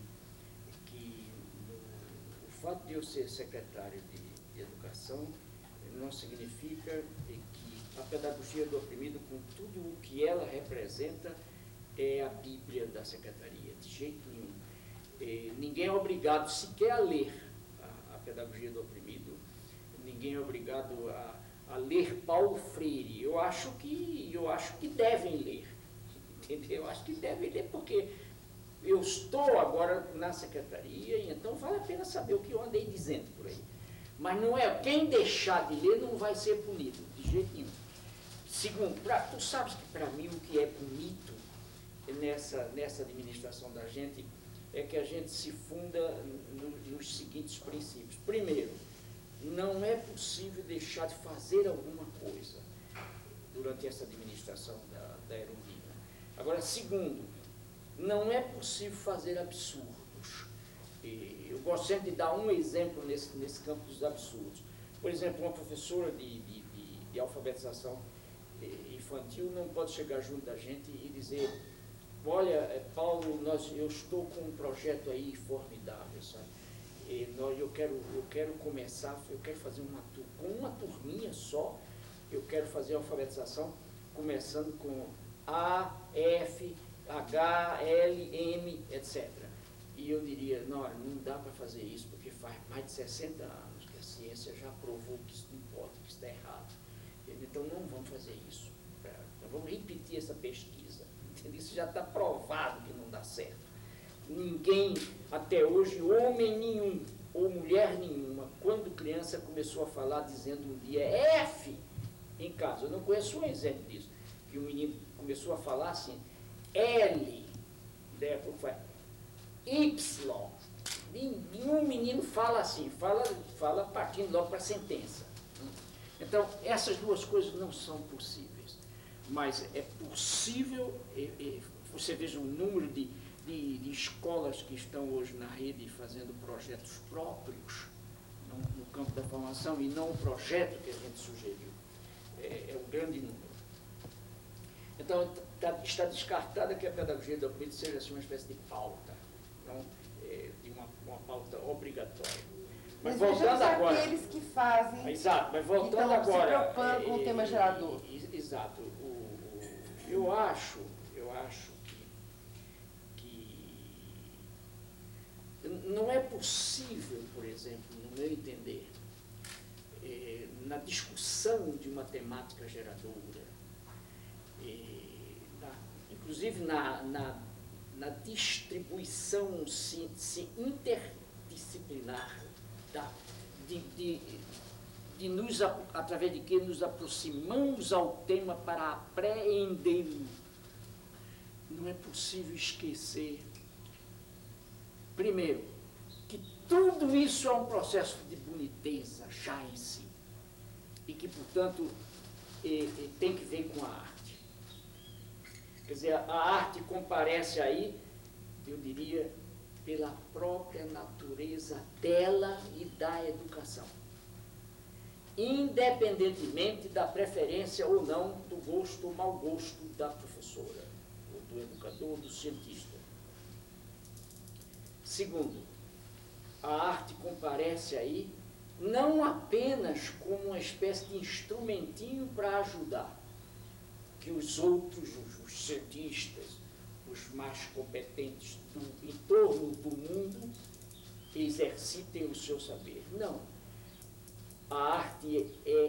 o fato de eu ser secretário de Educação não significa que a pedagogia do oprimido, com tudo o que ela representa, é a Bíblia da secretaria, de jeito nenhum. Ninguém é obrigado sequer a ler a pedagogia do oprimido, ninguém é obrigado a ler Paulo Freire. Eu acho que devem ler, entendeu? Eu acho que devem ler, porque eu estou agora na secretaria, e então vale a pena saber o que eu andei dizendo por aí. Mas não é, quem deixar de ler não vai ser punido, de jeito nenhum. Segundo, tu sabes que para mim o que é bonito nessa administração da gente é que a gente se funda nos seguintes princípios. Primeiro, não é possível deixar de fazer alguma coisa durante essa administração da Erundina. Agora, segundo, não é possível fazer absurdos. Eu gosto sempre de dar um exemplo nesse campo dos absurdos. Por exemplo, uma professora de alfabetização infantil não pode chegar junto da gente e dizer: olha, Paulo, eu estou com um projeto aí formidável, sabe? Eu quero começar, eu quero fazer com uma turminha só, eu quero fazer a alfabetização começando com A, F, H, L, M, etc. E eu diria: não dá para fazer isso, porque faz mais de 60 anos que a ciência já provou que isso não pode, que isso está errado. Então não vamos fazer isso. Então, vamos repetir essa pesquisa. Entendeu? Isso já está provado que não dá certo. Ninguém, até hoje, homem nenhum ou mulher nenhuma, quando criança, começou a falar dizendo um dia F em casa. Eu não conheço um exemplo disso. Que o menino começou a falar assim, L, Y. Nenhum menino fala assim, fala partindo logo para a sentença. Então, essas duas coisas não são possíveis. Mas é possível, você veja o número de escolas que estão hoje na rede fazendo projetos próprios no campo da formação e não o projeto que a gente sugeriu. É um grande número. Então, está descartada que a pedagogia do oprimido seja assim, uma espécie de pauta, não, de uma pauta obrigatória. Mas voltando agora, aqueles que fazem, exato, mas voltando que agora, se preocupam com o tema gerador. Exato. Eu acho que não é possível, por exemplo, no meu entender, na discussão de uma temática geradora, inclusive na distribuição interdisciplinar, através de que nos aproximamos ao tema para apreendê-lo. Não é possível esquecer, primeiro, que tudo isso é um processo de boniteza já em si, e que, portanto, tem que ver com a arte. Quer dizer, a arte comparece aí, eu diria, pela própria natureza dela e da educação, independentemente da preferência ou não do gosto ou mau gosto da professora, ou do educador, ou do cientista. Segundo, a arte comparece aí não apenas como uma espécie de instrumentinho para ajudar que os outros, os cientistas, os mais competentes do entorno do mundo exercitem o seu saber. Não. A arte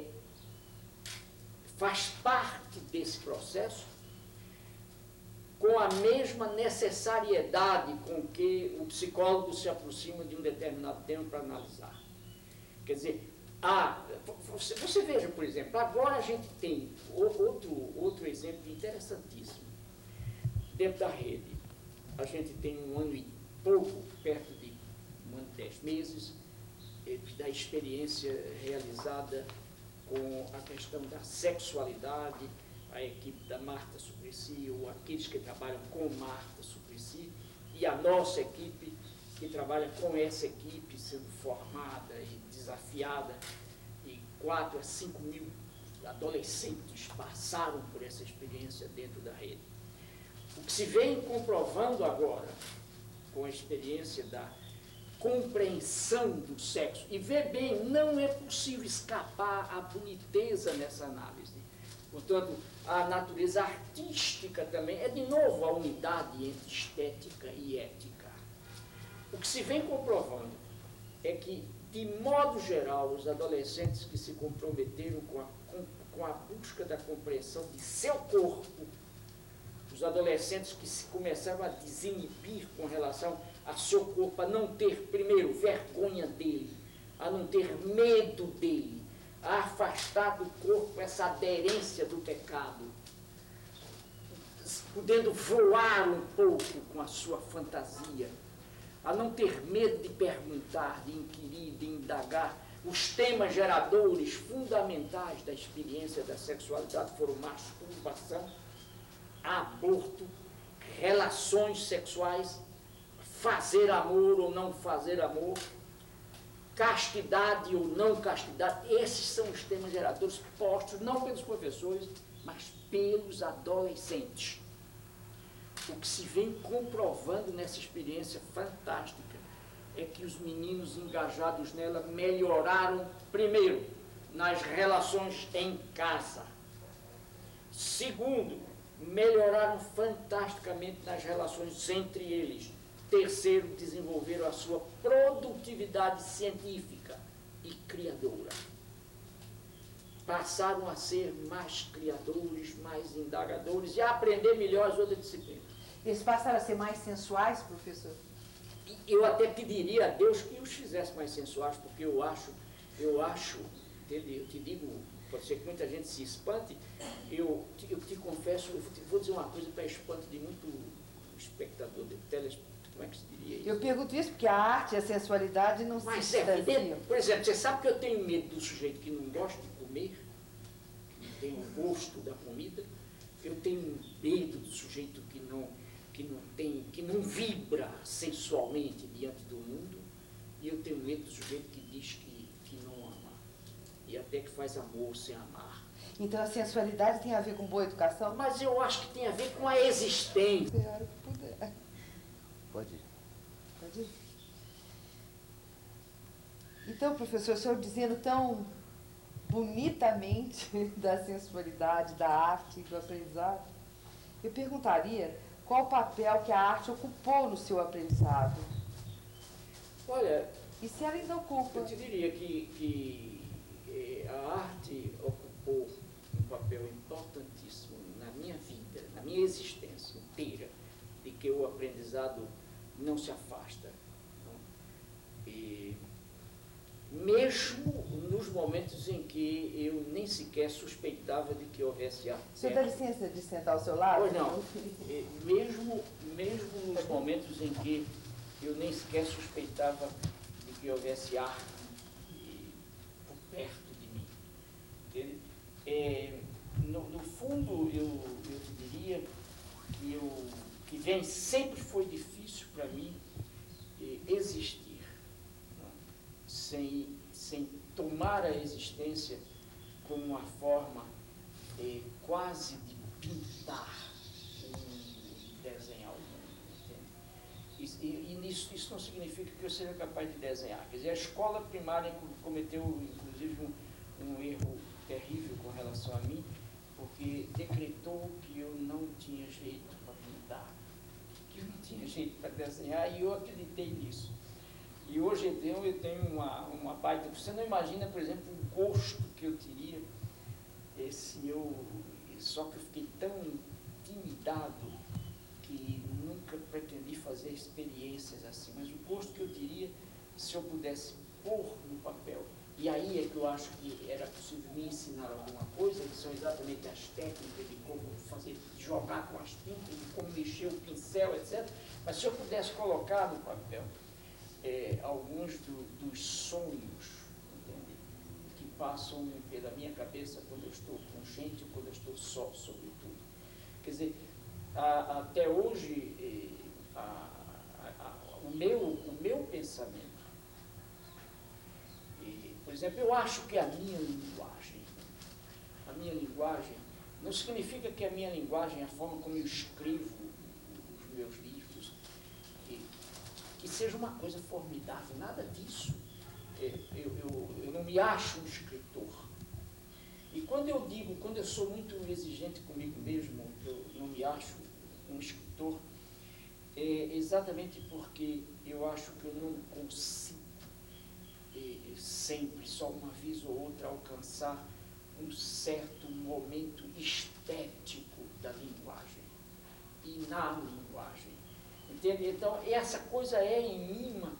faz parte desse processo com a mesma necessariedade com que o psicólogo se aproxima de um determinado tema para analisar. Quer dizer, você veja, por exemplo, agora a gente tem outro exemplo interessantíssimo. Dentro da rede, a gente tem um ano e pouco, perto de 1 ano e 10 meses, da experiência realizada com a questão da sexualidade a equipe da Marta Suplicy, ou aqueles que trabalham com Marta Suplicy, e a nossa equipe, que trabalha com essa equipe, sendo formada e desafiada, e 4 a 5 mil adolescentes passaram por essa experiência dentro da rede. O que se vem comprovando agora, com a experiência da compreensão do sexo, e vê bem, não é possível escapar à boniteza nessa análise. Portanto, a natureza artística também é, de novo, a unidade entre estética e ética. O que se vem comprovando é que, de modo geral, os adolescentes que se comprometeram com a busca da compreensão de seu corpo, os adolescentes que se começaram a desinibir com relação a seu corpo, a não ter, primeiro, vergonha dele, a não ter medo dele, a afastar do corpo essa aderência do pecado, podendo voar um pouco com a sua fantasia, a não ter medo de perguntar, de inquirir, de indagar. Os temas geradores fundamentais da experiência da sexualidade foram masturbação, aborto, relações sexuais, fazer amor ou não fazer amor, castidade ou não castidade. Esses são os temas geradores postos não pelos professores, mas pelos adolescentes. O que se vem comprovando nessa experiência fantástica é que os meninos engajados nela melhoraram, primeiro, nas relações em casa. Segundo, melhoraram fantasticamente nas relações entre eles. Terceiro, desenvolveram a sua produtividade científica e criadora. Passaram a ser mais criadores, mais indagadores e a aprender melhor as outras disciplinas. Eles passaram a ser mais sensuais, professor? Eu até pediria a Deus que os fizesse mais sensuais, porque eu acho, entende? Eu te digo, pode ser que muita gente se espante, eu te confesso, vou dizer uma coisa para espanto de muito espectador, de telespectador, como é que se diria isso? Eu pergunto isso porque a arte e a sensualidade não se distanciam. Por exemplo, você sabe que eu tenho medo do sujeito que não gosta de comer, que não tem o gosto da comida, eu tenho medo do sujeito que não vibra sensualmente diante do mundo, e eu tenho medo do sujeito que diz que não ama, e até que faz amor sem amar. Então a sensualidade tem a ver com boa educação? Mas eu acho que tem a ver com a existência. Senhora, que puder. Pode ir. Pode ir. Então, professor, o senhor dizendo tão bonitamente da sensualidade, da arte e do aprendizado, eu perguntaria qual o papel que a arte ocupou no seu aprendizado? Olha, E se ela ainda ocupa? eu te diria que a arte ocupou um papel importantíssimo na minha vida, na minha existência inteira, de que o aprendizado não se afasta. Não? E mesmo nos momentos em que eu nem sequer suspeitava de que houvesse arte. O senhor dá licença de sentar ao seu lado? Pois não. Mesmo nos momentos em que eu nem sequer suspeitava de que houvesse arte por perto de mim. Entende? No fundo, eu te diria que sempre foi difícil para mim existir, não? Sem tomar a existência como uma forma quase de pintar e desenhar o mundo. E isso não significa que eu seja capaz de desenhar. Quer dizer, a escola primária cometeu, inclusive, um erro terrível com relação a mim, porque decretou que eu não tinha jeito para pintar, que eu não tinha jeito para desenhar, e eu acreditei nisso. E hoje eu tenho uma baita... Você não imagina, por exemplo, o gosto que eu teria só que eu fiquei tão intimidado que nunca pretendi fazer experiências assim, mas o gosto que eu teria se eu pudesse pôr no papel. E aí é que eu acho que era possível me ensinar alguma coisa, que são exatamente as técnicas de como fazer, jogar com as tintas, de como mexer o pincel, etc. Mas se eu pudesse colocar no papel alguns dos sonhos, entende? Que passam pela minha cabeça quando eu estou consciente ou quando eu estou só, sobretudo. Quer dizer, até hoje, o meu pensamento, por exemplo, eu acho que a minha linguagem não significa que a minha linguagem, a forma como eu escrevo os meus livros, que seja uma coisa formidável, nada disso. Eu não me acho um escritor. E quando eu sou muito exigente comigo mesmo, eu não me acho um escritor, é exatamente porque eu acho que eu não consigo sempre, só uma vez ou outra, alcançar um certo momento estético da linguagem e na linguagem. Entende? Então, essa coisa é em mim uma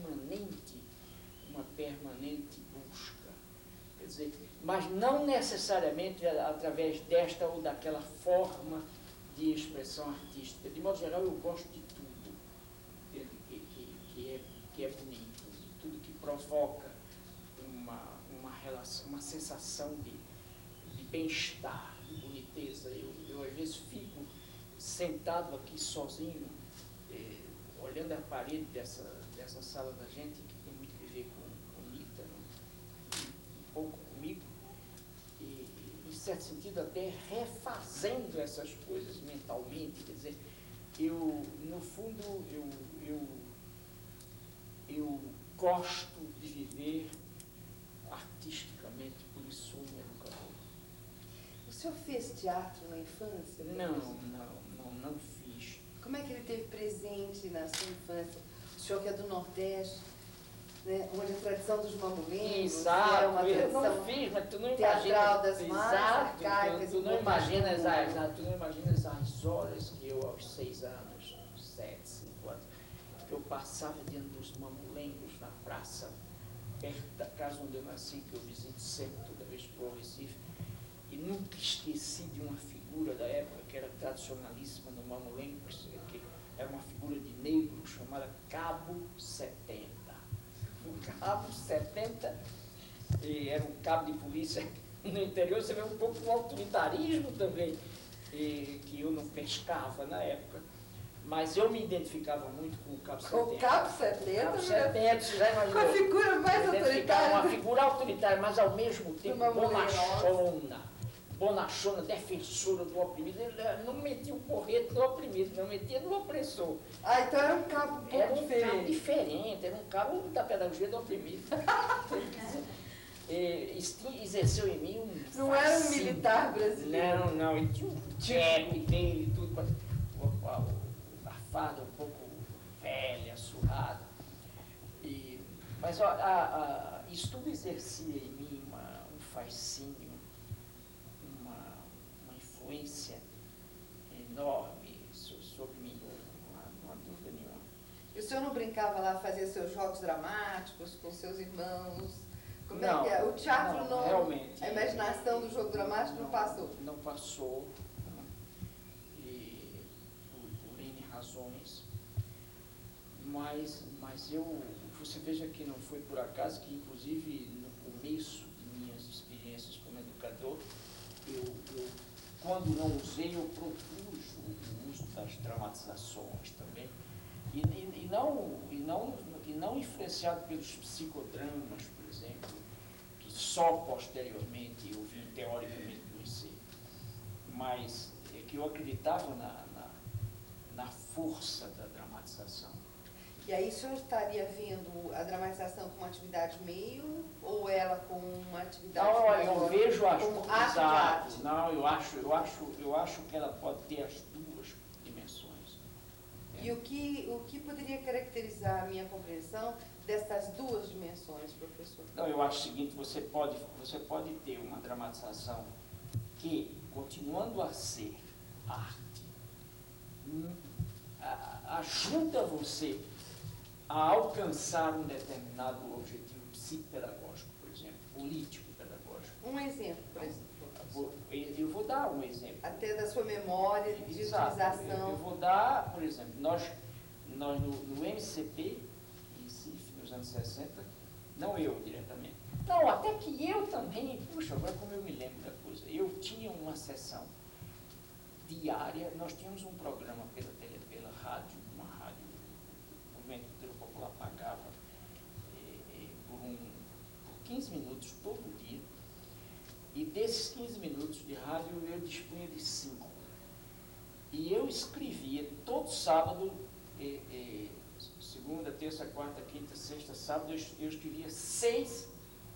permanente busca. Quer dizer, mas não necessariamente através desta ou daquela forma de expressão artística. De modo geral, eu gosto de tudo que é bonito, de tudo que provoca uma relação, uma sensação de bem-estar, de boniteza. Eu às vezes fico sentado aqui sozinho, olhando a parede dessa sala da gente, que tem muito a ver com Nita, um pouco comigo, e, em certo sentido, até refazendo essas coisas mentalmente. Quer dizer, no fundo, eu gosto de viver artisticamente, por isso sou um educador. O senhor fez teatro na infância? Não fiz. Como é que ele teve presente na sua infância? O senhor que é do Nordeste, né, onde a tradição dos mamulengos Exato, é uma eu tradição não fiz, mas tu não teatral imaginas. das mais Exato, arcaicas. tu não imaginas as horas que eu, aos 6 anos, 7, 5 anos, que eu passava diante dos mamulengos na praça, perto da casa onde eu nasci, que eu visito sempre, toda vez que vou ao Recife, e nunca esqueci de uma figura da época que era tradicionalíssima no mamulengo, que era uma figura de negro chamada Cabo 70. O Cabo 70 era um cabo de polícia no interior. Você vê um pouco do autoritarismo também, que eu não pescava na época. Mas eu me identificava muito com o Cabo 70. Com o Cabo 70? Cabo 70, você já imaginou? Com a figura mais autoritária. Uma figura autoritária, mas ao mesmo tempo bonachona, defensora do oprimido. Ele não metia o porrete no oprimido, não metia no opressor. Ah, então era um cabo um pouco Era um diferente. cabo diferente, era um cabo da pedagogia do oprimido. Exerceu em mim um Não era um fascínio. militar brasileiro. Não, ele tinha um chefe dele e tudo, a farda um pouco velha, surrada. Mas isso tudo exercia em mim um fascínio, uma influência enorme sobre mim, não há dúvida nenhuma. E o senhor não brincava lá, fazia seus jogos dramáticos com seus irmãos? Como Não, é que é? O teatro não... realmente, A imaginação do jogo dramático não passou? Não passou, e por N razões. Mas você veja que não foi por acaso que, inclusive, no começo de minhas experiências como educador, quando não usei, eu propus o uso das dramatizações também, e não influenciado pelos psicodramas, por exemplo, que só posteriormente eu vim teoricamente conhecer, mas é que eu acreditava na força da dramatização. E aí o senhor estaria vendo a dramatização como atividade meio ou ela como uma atividade Não, maior, eu vejo como ato de arte? Não, eu acho que ela pode ter as duas dimensões. E o que poderia caracterizar a minha compreensão dessas duas dimensões, professor? Não, eu acho o seguinte, você pode ter uma dramatização que, continuando a ser arte, ajuda você a alcançar um determinado objetivo psicopedagógico, por exemplo, político-pedagógico. Um exemplo, por exemplo. Eu vou dar um exemplo. Até da sua memória de Exato. utilização. Eu vou dar, por exemplo, nós no MCP, em Recife, nos anos 60, não eu diretamente, Não, até que eu também, puxa, agora como eu me lembro da coisa, eu tinha uma sessão diária, nós tínhamos um programa pela rádio, uma rádio, o Movimento Cultura Popular pagava por 15 minutos todo dia, e desses 15 minutos de rádio eu dispunha de 5. E eu escrevia todo sábado, segunda, terça, quarta, quinta, sexta, sábado, eu escrevia seis,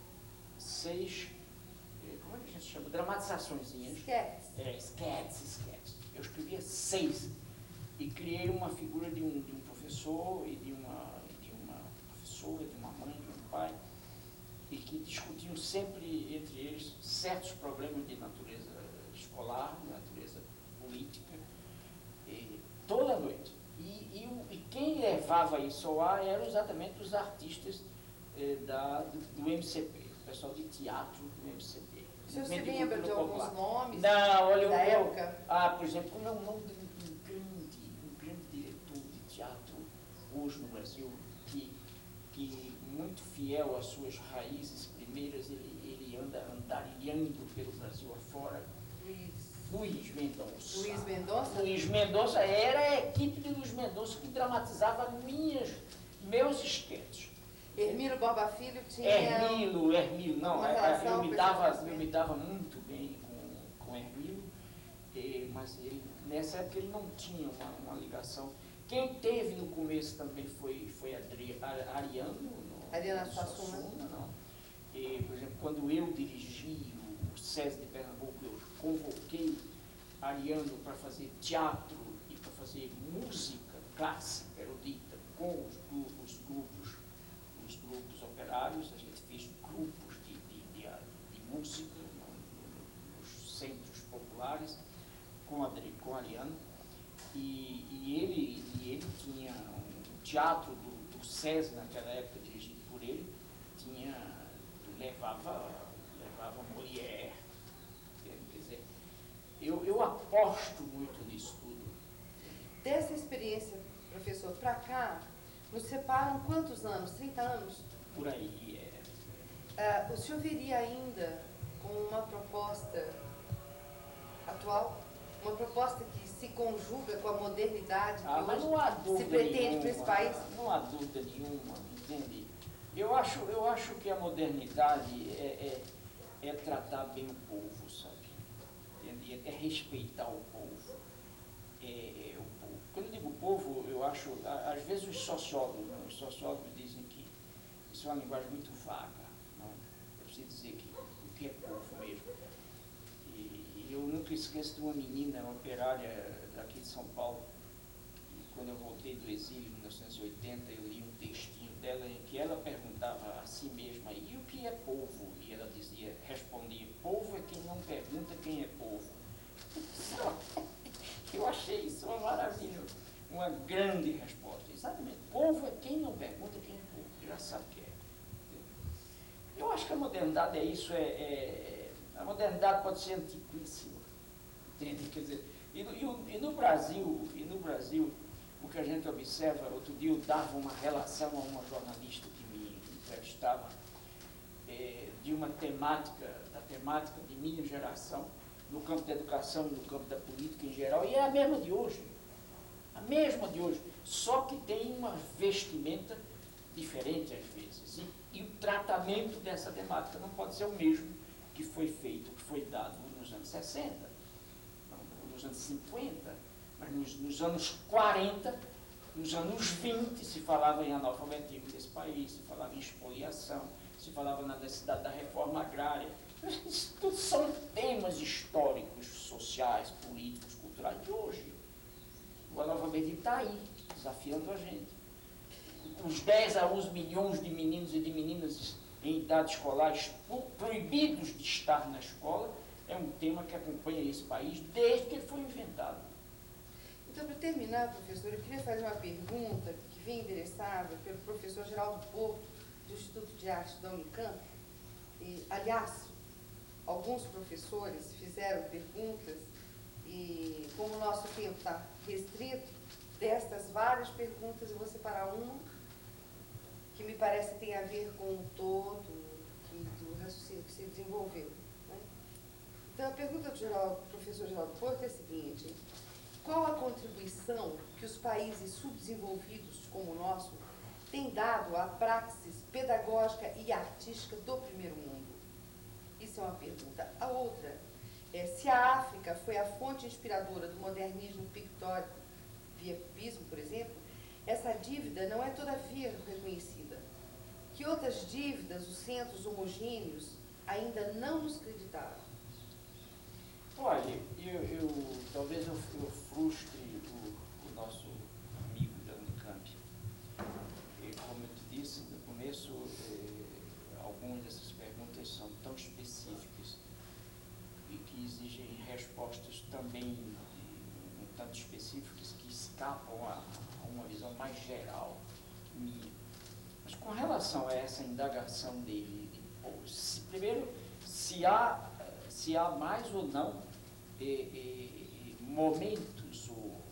como é que a gente chama? Dramatizaçõezinhas. Esquetes. Eu escrevia 6 e criei uma figura de um professor e de uma professora, de uma mãe, de um pai, e que discutiam sempre entre eles certos problemas de natureza escolar, de natureza política, toda noite. E quem levava isso ao ar eram exatamente os artistas do MCP, o pessoal de teatro do MCP. O senhor se lembra de alguns nomes Não, olha, da época? Por exemplo, como é o nome de um grande diretor de teatro hoje no Brasil, que muito fiel às suas raízes primeiras, ele anda andarilhando pelo Brasil afora. Luiz Mendonça. Luiz Mendonça? Luiz Mendonça era a equipe de Luiz Mendonça que dramatizava meus esquetes. Hermílio Borba Filho tinha... Hermílio, não, uma relação eu me dava muito bem com Hermílio, mas nessa época ele não tinha uma ligação. Quem teve no começo também foi Ariano. Ariana Suassuna. Não. Por exemplo, quando eu dirigi o SESI de Pernambuco, eu convoquei Ariano para fazer teatro e para fazer música clássica, erudita, com os grupos operários. A gente fez grupos de música nos centros populares com Ariano, e ele tinha um teatro do SESI naquela época, dirigido por ele, levava Molière. Quer dizer, eu aposto muito nisso tudo. Dessa experiência, professor, para cá, nos separam quantos anos? 30 anos? Por aí, o senhor viria ainda com uma proposta atual? Uma proposta que se conjuga com a modernidade que mas não há hoje se pretende para esse país? Não há dúvida nenhuma, entende? Eu acho que a modernidade é tratar bem o povo, sabe? Entende? É respeitar o povo. Quando eu digo povo, eu acho, às vezes os sociólogos dizem que isso é uma linguagem muito vaga. Não? Eu preciso dizer o que é povo mesmo. E eu nunca esqueço de uma menina, uma operária daqui de São Paulo, e quando eu voltei do exílio em 1980, eu li um textinho dela em que ela perguntava a si mesma, e o que é povo? E ela respondia, povo é quem não pergunta quem é povo. Eu achei isso uma maravilha, uma grande resposta. Exatamente, povo é quem não pergunta quem é povo, já sabe o que é. Eu acho que a modernidade é isso, a modernidade pode ser antiquíssima, entende? Quer dizer, e no Brasil, o que a gente observa, outro dia eu dava uma relação a uma jornalista que me entrevistava, de uma temática, da temática de minha geração, no campo da educação, no campo da política em geral, e é a mesma de hoje, só que tem uma vestimenta diferente às vezes, e o tratamento dessa temática não pode ser o mesmo que foi feito, que foi dado nos anos 60, nos anos 50, mas nos anos 40, nos anos 20, se falava em analfabetismo desse país, se falava em expoliação, se falava na necessidade da reforma agrária. Isso tudo são temas históricos, sociais, políticos, culturais de hoje. O analfabetismo está aí, desafiando a gente. Os 10 a 11 milhões de meninos e de meninas em idade escolar proibidos de estar na escola é um tema que acompanha esse país desde que ele foi inventado. Então, para terminar, professor, eu queria fazer uma pergunta que vem endereçada pelo professor Geraldo Porto, do Instituto de Arte da Unicamp. Aliás, alguns professores fizeram perguntas e, como o nosso tempo está restrito, destas várias perguntas eu vou separar uma que me parece tem a ver com o todo do raciocínio que se desenvolveu. Né? Então, a pergunta do professor Geraldo Porto é a seguinte: qual a contribuição que os países subdesenvolvidos como o nosso têm dado à praxis pedagógica e artística do primeiro mundo? Isso é uma pergunta. A outra é se a África foi a fonte inspiradora do modernismo pictórico via cubismo, por exemplo, essa dívida não é todavia reconhecida. Que outras dívidas os centros homogêneos ainda não nos creditaram? Olha, talvez eu frustre o nosso amigo da Unicamp. Como eu te disse no começo, algumas dessas perguntas são tão específicas e que exigem respostas também um tanto específicas que escapam a uma visão mais geral minha. Mas com relação a essa indagação dele, primeiro, se há mais ou não momentos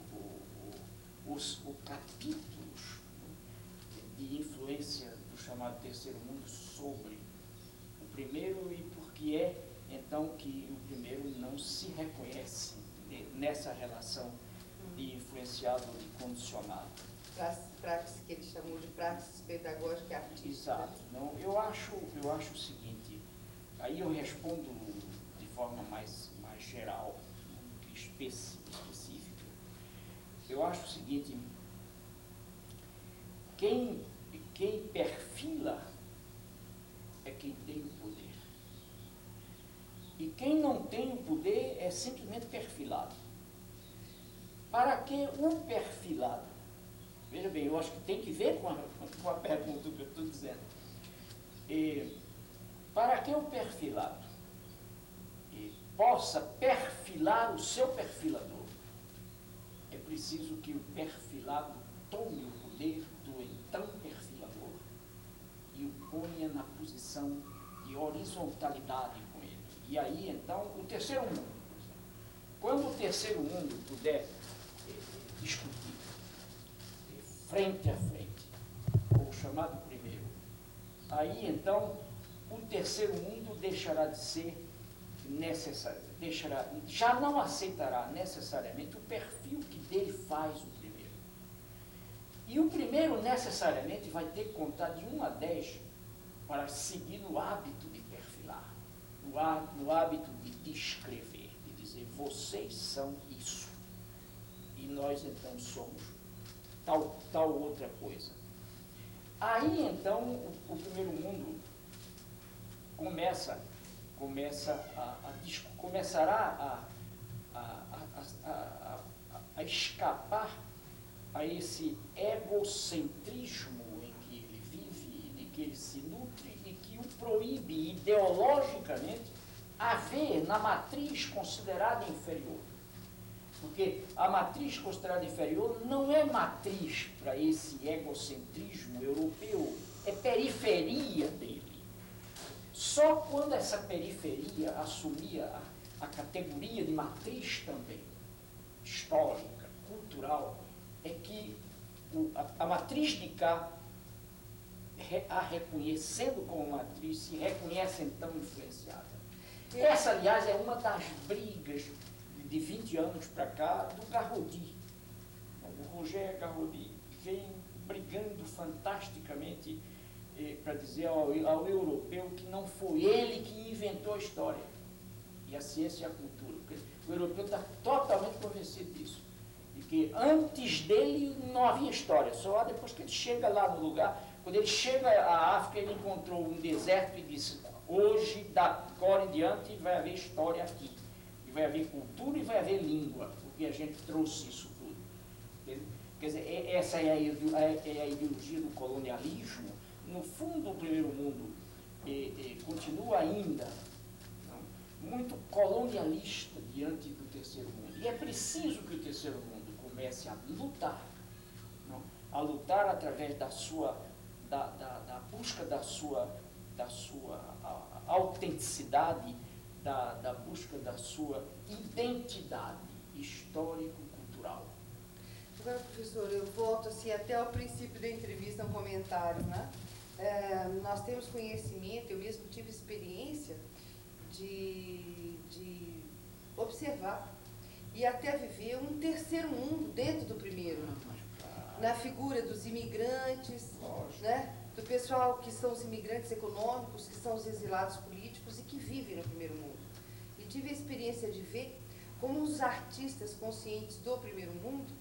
ou capítulos de influência do chamado terceiro mundo sobre o primeiro, e por que é então que o primeiro não se reconhece nessa relação de influenciado e condicionado. Praxis que ele chamou de praxis pedagógica e artística. Exato. Não, eu acho o seguinte, aí eu respondo de forma mais geral, específica. Eu acho o seguinte: quem perfila é quem tem o poder. E quem não tem o poder é simplesmente perfilado. Para que o perfilado? Veja bem, eu acho que tem que ver com a pergunta que eu estou dizendo. Para que o perfilado possa perfilar o seu perfilador, é preciso que o perfilado tome o poder do então perfilador e o ponha na posição de horizontalidade com ele. E aí, então, o terceiro mundo, por exemplo. Quando o terceiro mundo puder discutir frente a frente, ou o chamado primeiro, aí, então, o terceiro mundo deixará de ser necessário, já não aceitará necessariamente o perfil que dele faz o primeiro. E o primeiro necessariamente vai ter que contar de 1 a 10 para seguir no hábito de perfilar, no hábito de descrever, de dizer, vocês são isso, e nós então somos tal outra coisa. Aí então o primeiro mundo começará a escapar a esse egocentrismo em que ele vive, de que ele se nutre e que o proíbe ideologicamente a ver na matriz considerada inferior. Porque a matriz considerada inferior não é matriz para esse egocentrismo europeu, é periferia dele. Só quando essa periferia assumia a categoria de matriz também, histórica, cultural, é que a matriz de cá, a reconhecendo como matriz, se reconhece então influenciada. Essa, aliás, é uma das brigas de 20 anos para cá do Garrodi. O Roger Garrodi vem brigando fantasticamente para dizer ao europeu que não foi ele que inventou a história, e a ciência e a cultura. O europeu está totalmente convencido disso, de que antes dele não havia história, só depois que ele chega lá no lugar. Quando ele chega à África, ele encontrou um deserto e disse, hoje, da agora em diante, vai haver história aqui, e vai haver cultura e vai haver língua, porque a gente trouxe isso tudo. Entendeu? Quer dizer, essa é a ideologia do colonialismo. No fundo, o primeiro mundo continua ainda muito colonialista diante do terceiro mundo. E é preciso que o terceiro mundo comece a lutar através da busca da sua autenticidade, da busca da sua identidade histórico-cultural. Agora, professor, eu volto assim, até o princípio da entrevista, um comentário, né? nós temos conhecimento, eu mesmo tive experiência de observar e até viver um terceiro mundo dentro do primeiro, na figura dos imigrantes, né? Do pessoal que são os imigrantes econômicos, que são os exilados políticos e que vivem no primeiro mundo. E tive a experiência de ver como os artistas conscientes do primeiro mundo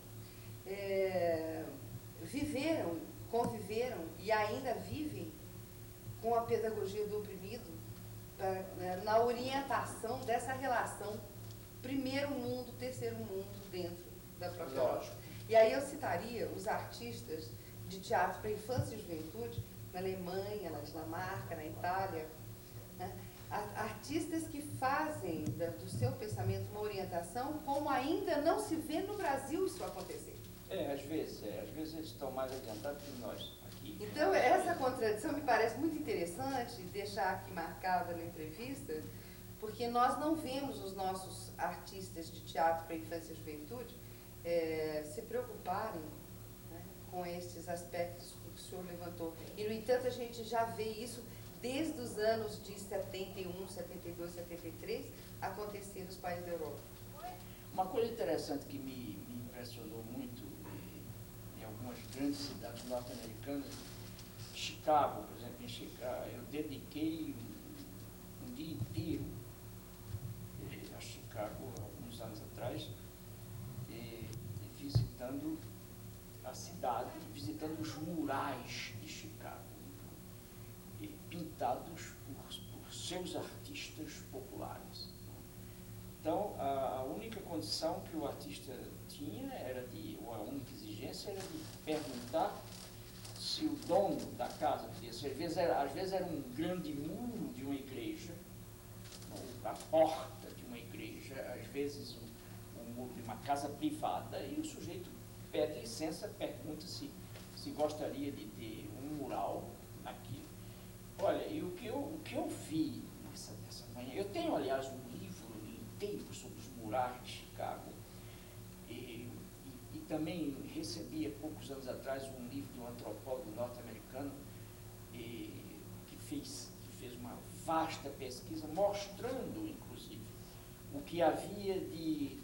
viveram, conviveram e ainda vivem com a pedagogia do oprimido na orientação dessa relação primeiro mundo, terceiro mundo dentro da própria Europa. E aí eu citaria os artistas de teatro para infância e juventude na Alemanha, na Dinamarca, na Itália, né? Artistas que fazem do seu pensamento uma orientação como ainda não se vê no Brasil isso acontecer. Às vezes eles estão mais adiantados que nós aqui. Então, essa contradição me parece muito interessante deixar aqui marcada na entrevista, porque nós não vemos os nossos artistas de teatro para infância e juventude se preocuparem, né, com estes aspectos que o senhor levantou. E, no entanto, a gente já vê isso desde os anos de 71, 72, 73, acontecer nos países da Europa. Uma coisa interessante que me impressionou muito em algumas grandes cidades norte-americanas, Chicago, por exemplo, em Chicago, eu dediquei um dia inteiro a Chicago, alguns anos atrás, visitando a cidade, visitando os murais de Chicago, pintados por seus artistas populares. Então, a única condição que o artista tinha ou a única exigência era de perguntar se o dono da casa podia ser. Às vezes era um grande muro de uma igreja, ou a porta de uma igreja, às vezes um muro de uma casa privada, e o sujeito pede licença, pergunta se gostaria de ter um mural naquilo. Olha, e o que eu vi nessa manhã, eu tenho, aliás, um livro inteiro sobre os murais de Chicago, e também recebi há poucos anos atrás um livro de um antropólogo norte-americano que fez uma vasta pesquisa mostrando, inclusive, o que havia de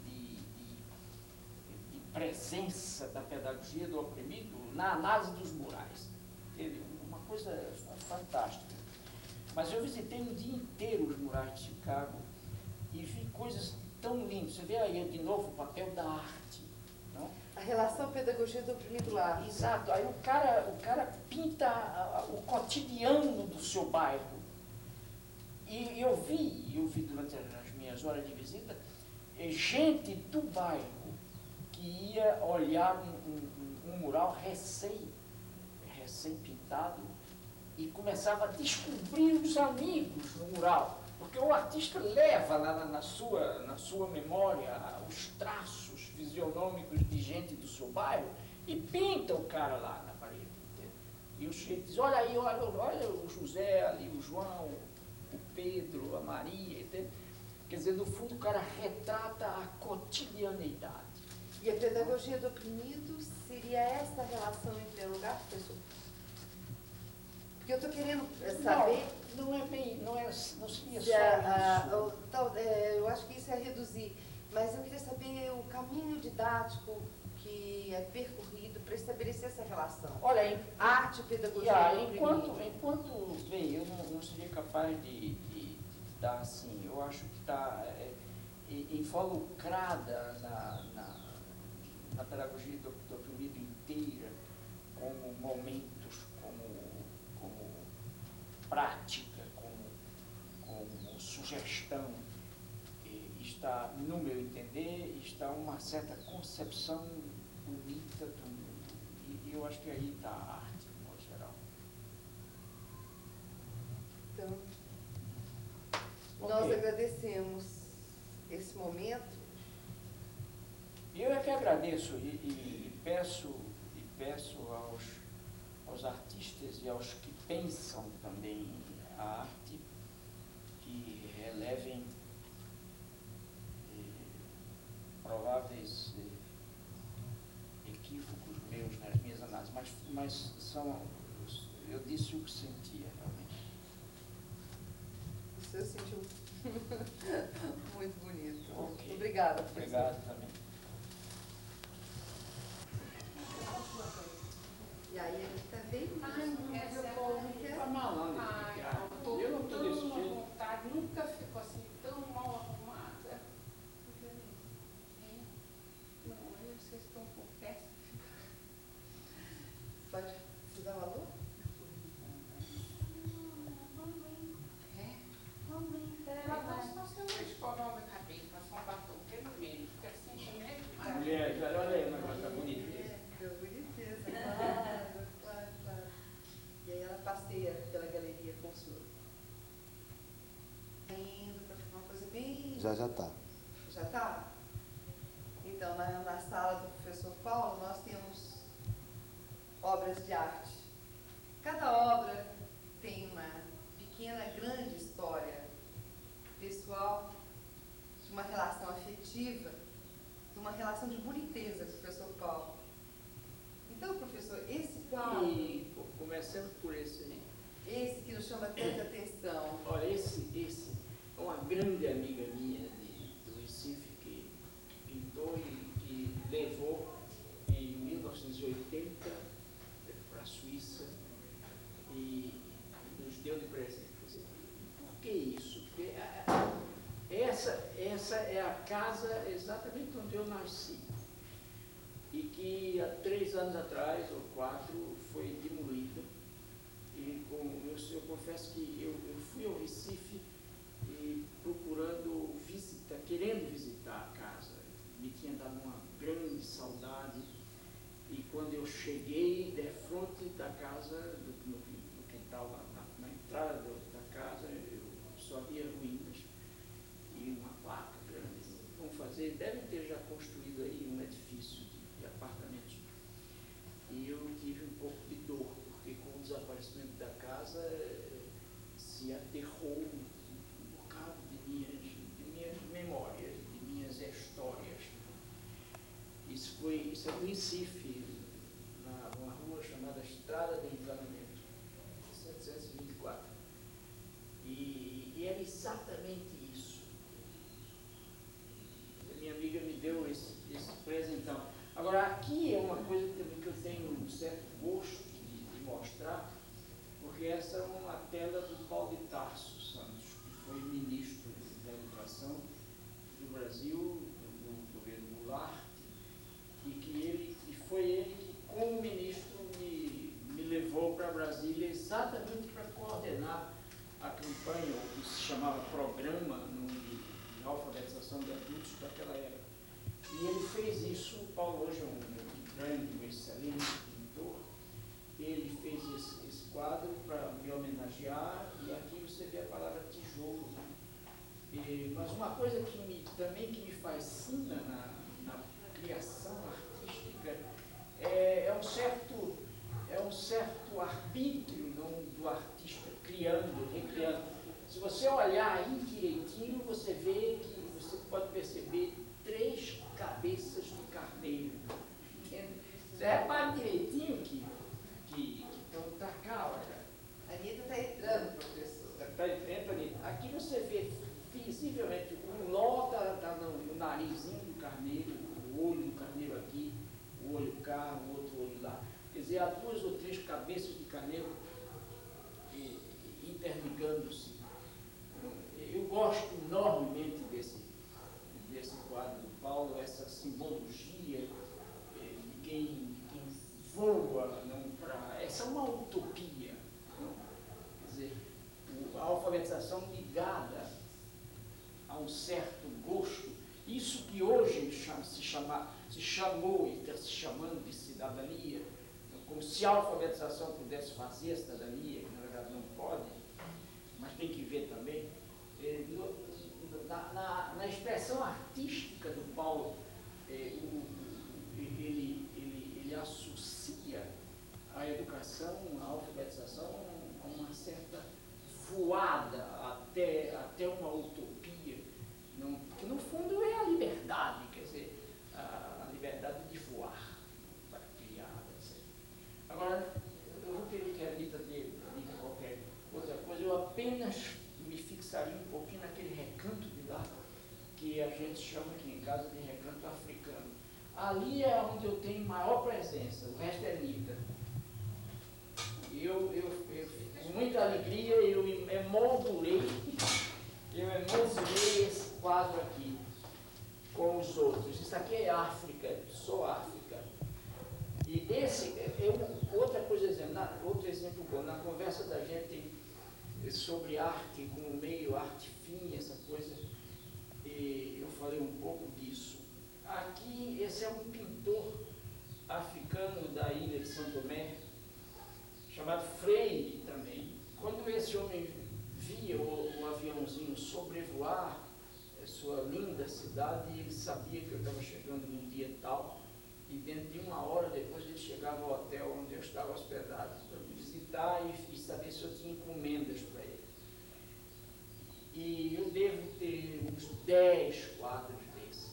presença da pedagogia do oprimido na análise dos murais. Uma coisa fantástica. Mas eu visitei um dia inteiro os murais de Chicago e vi coisas tão lindas. Você vê aí de novo o papel da arte. Não? A relação pedagogia do oprimido lá. Exato. Aí o cara pinta o cotidiano do seu bairro. E eu vi durante as minhas horas de visita, gente do bairro que ia olhar um mural recém-pintado e começava a descobrir os amigos no mural, porque o artista leva na sua memória os traços fisionômicos de gente do seu bairro e pinta o cara lá na parede. Entende? E o sujeito diz, olha aí, olha o José ali, o João, o Pedro, a Maria, entende? Quer dizer, no fundo o cara retrata a cotidianeidade. E a pedagogia do oprimido seria essa relação em primeiro lugar, professor? Porque eu estou querendo saber... Não seria só isso. Eu acho que isso é reduzir, mas eu queria saber o caminho didático que é percorrido para estabelecer essa relação. Olha, arte e pedagogia do oprimido. Enquanto bem, eu não seria capaz de dar assim, eu acho que está involucrada na pedagogia do oprimido inteira, como momentos, como prática, como sugestão, está, no meu entender, está uma certa concepção bonita do mundo. E eu acho que aí está a arte, de modo geral. Então, Okay. Nós agradecemos esse momento. Eu é que agradeço e peço aos artistas e aos que pensam também a arte que relevem prováveis equívocos meus nas minhas análises, mas Eu disse o que sentia, realmente. Você sentiu muito bonito. Ok. Obrigada, professor. Obrigado também. E aí a Anitta veio. Tá malandro, eu não estou desse jeito. Vontade, nunca ficou assim tão mal arrumada. Não, olha, vocês estão com péssimo. Pode se dar valor? Ela passou seu escovar meu cabelo, passou um batom pelo meio, fica assim também. Mulher, olha aí, o negócio tá bonito. Fica boniteza, claro, claro, claro. E aí ela passeia pela galeria com o senhor. Indo para uma coisa bem... Já tá. Já tá? Então, na sala do professor Paulo, nós temos obras de arte. Cada obra tem uma pequena, grande história pessoal, de uma relação afetiva, de uma relação de boniteza do professor Paulo. Então, professor, esse quadro, E começando por esse aí. esse que nos chama tanta atenção, Olha, esse é uma grande amiga minha do Recife que pintou e que levou em 1980 para a Suíça e nos deu de presente. Quer dizer, por que isso? Porque essa é a casa exatamente onde eu nasci e que há 3 anos atrás, ou 4, foi demolida. E eu confesso que eu fui ao Recife e procurando visitar, querendo visitar a casa. Me tinha dado uma grande saudade. E quando eu cheguei defronte da casa, no quintal, na entrada da casa, eu só via ruínas e uma placa grande. Devem ter já construído aí um edifício de apartamentos. E eu tive um pouco de dor, porque com o desaparecimento da casa se aterrou um bocado de minhas memórias, de minhas histórias. Isso é no Recife, numa rua chamada Estrada de Encanamento, 724. E era exatamente isso. A minha amiga me deu esse presentão. Agora, aqui é uma coisa também que eu tenho um certo gosto de mostrar, porque essa é uma tela do Paulo de Tarso Santos, que foi ministro da Educação do Brasil, do governo Goulart, e foi ele que, como ministro, me levou para Brasília exatamente para coordenar a campanha, o que se chamava Programa de Alfabetização de Adultos daquela época. E ele fez isso. O Paulo hoje é um grande, um excelente pintor. Ele fez esse quadro para me homenagear, e aqui você vê a palavra tijolo. Mas uma coisa também que me fascina na criação artística é um certo arbítrio, não, do artista criando, recriando. Se você olhar aí direitinho, você vê que você pode perceber 3 cabeças de carneiro. Você repara direitinho que tá cá, olha. a Anitta está entrando, professor. Entra ali. Aqui você vê visivelmente um nó no narizinho do carneiro, o olho do carneiro aqui, o olho cá, o outro olho lá. Quer dizer, há 2 ou 3 cabeças de carneiro interligando-se. Eu gosto enormemente desse quadro do Paulo, essa simbologia de quem voa, essa é uma utopia. Não? Quer dizer, a alfabetização ligada a um certo gosto, isso que hoje se chamou e está se chamando de cidadania, como se a alfabetização pudesse fazer a cidadania, que na verdade não pode, mas tem que ver também. Na expressão artística do Paulo, ele associa a educação, a alfabetização, a uma certa voada até uma utopia, que no fundo é a liberdade, quer dizer, a liberdade de voar para criar, etc. Agora, eu vou pedir que a Anitta dê apenas me fixaria um pouquinho naquele recanto de lá, que a gente chama aqui em casa de recanto africano. Ali é onde eu tenho maior presença, o resto é Nida. Com muita alegria, eu emoldurei esse quadro aqui com os outros. Isso aqui é África, só África. E esse outra coisa, outro exemplo bom, na conversa da gente sobre arte, com o meio arte fina, essa coisa, e eu falei um pouco disso. Aqui, esse é um pintor africano da ilha de São Tomé, chamado Freire também. Quando esse homem via o aviãozinho sobrevoar a sua linda cidade, ele sabia que eu estava chegando num dia tal, e dentro de 1 hora depois ele chegava ao hotel onde eu estava hospedado para me visitar e saber se eu tinha encomendas para ele. E eu devo ter uns 10 quadros desses.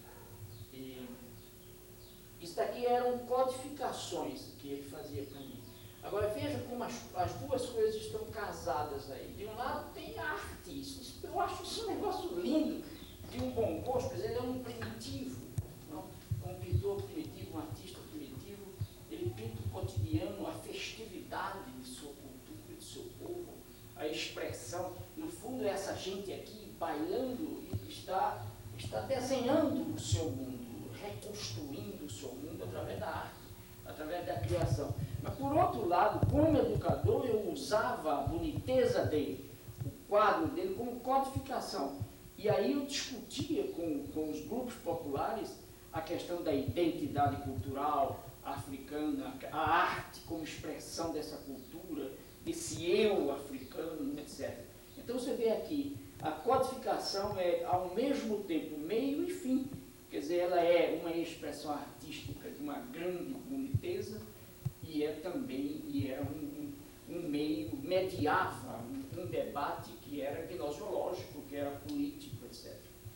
E isso daqui eram codificações que ele fazia para mim. Agora veja como as duas coisas estão casadas aí. De um lado tem arte, eu acho isso um negócio lindo, de um bom gosto, quer dizer, ele é um primitivo, não? Um pintor primitivo, um artista primitivo, ele pinta o cotidiano, a festividade de sua cultura, de seu povo, a expressão. No fundo, essa gente aqui bailando está desenhando o seu mundo, reconstruindo o seu mundo através da arte, através da criação. Mas, por outro lado, como educador, eu usava a boniteza dele, o quadro dele, como codificação. E aí eu discutia com os grupos populares a questão da identidade cultural africana, a arte como expressão dessa cultura, desse eu africano, etc. Então você vê aqui, a codificação é ao mesmo tempo meio e fim. Quer dizer, ela é uma expressão artística de uma grande boniteza e é também um meio, mediava um debate que era gnoseológico, que era político, etc.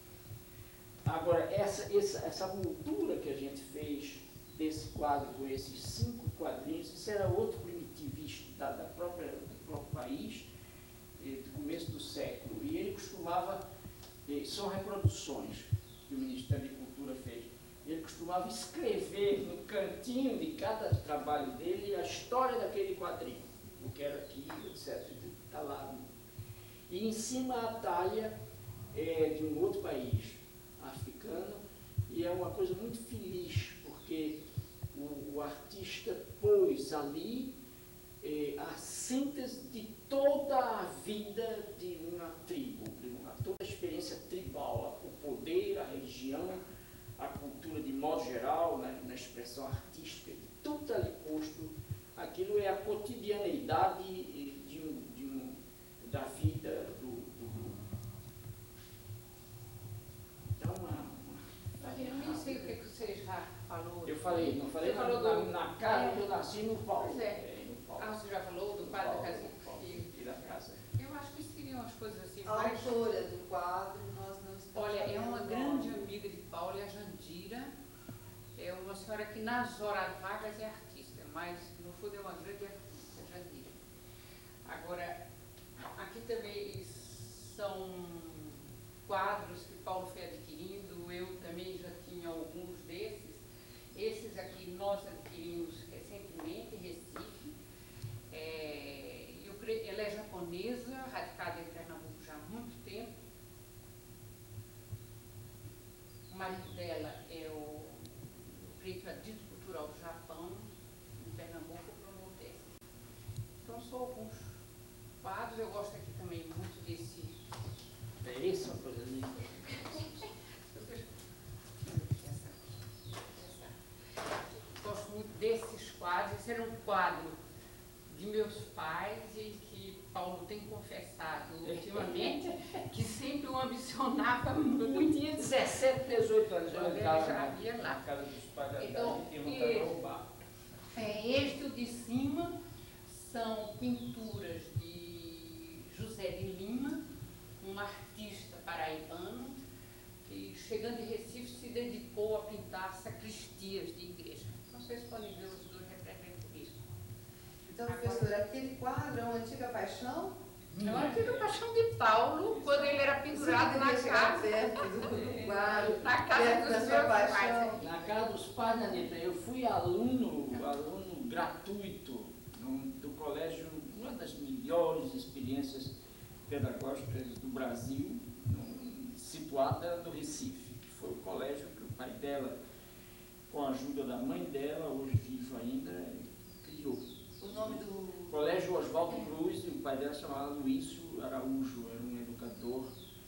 Agora, essa moldura que a gente fez desse quadro com esses 5 quadrinhos, isso era outro primitivista do próprio país, do começo do século, e ele costumava, são reproduções que o Ministério de Cultura fez, ele costumava escrever no cantinho de cada trabalho dele a história daquele quadrinho, o que era aquilo, etc. Está lá. E em cima a talha de um outro país africano, e é uma coisa muito feliz, porque o artista pôs ali a síntese de toda a vida de uma tribo, toda a experiência tribal, o poder, a religião, a cultura de modo geral, na expressão artística, tudo está ali posto. Aquilo é a cotidianeidade da vida do grupo. Então, Eu nem sei o que você já falou. eu falei, não falei, Você falou na casa que eu nasci no Paulo. Pois é. No Paulo. Ah, você já falou do quadro da casinha? E da casa. Eu acho que seriam as coisas assim A mais... autora do quadro, nós não estamos Olha, é sabendo uma o grande nome. amiga de Paulo, é a Jandira. É uma senhora que nas horas vagas é artista, mas no fundo é uma grande artista, Jandira. Agora, aqui também são quadros que Paulo foi adquirindo, eu também já tinha alguns desses. Esses aqui nós adquirimos recentemente em Recife. Ela é japonesa, radicada em Pernambuco já há muito tempo. O marido dela é o creio cultural do Japão, em Pernambuco, para o Nordeste. Então, são alguns quadros. Eu gosto aqui também muito desse... Isso é uma coisa linda. Gosto muito desses quadros. Esse era um quadro de meus pais e que Paulo tem confessado ultimamente que sempre o ambicionava Eu muito. tinha 17, 18 anos, eu Ele entrava já havia lá. na casa dos pais da Então, e perguntava ao bar. Este o de cima são pinturas de José de Lima, um artista paraibano que, chegando em Recife, se dedicou a pintar sacristias de igreja. Vocês podem ver os dois representam isso. Então, professora, aquele quadro é uma antiga paixão? Eu aqui do Paixão de Paulo, quando ele era pendurado na casa. perto do quadro, Na casa perto dos da meus sua pais. paixão. Na casa dos pais, Anitta, eu fui aluno gratuito do colégio, uma das melhores experiências pedagógicas do Brasil, situada no Recife, que foi o colégio que o pai dela, com a ajuda da mãe dela, hoje vivo ainda, criou. O nome do... Colégio Oswaldo Cruz, e o pai dela chamava Luício Araújo, era um educador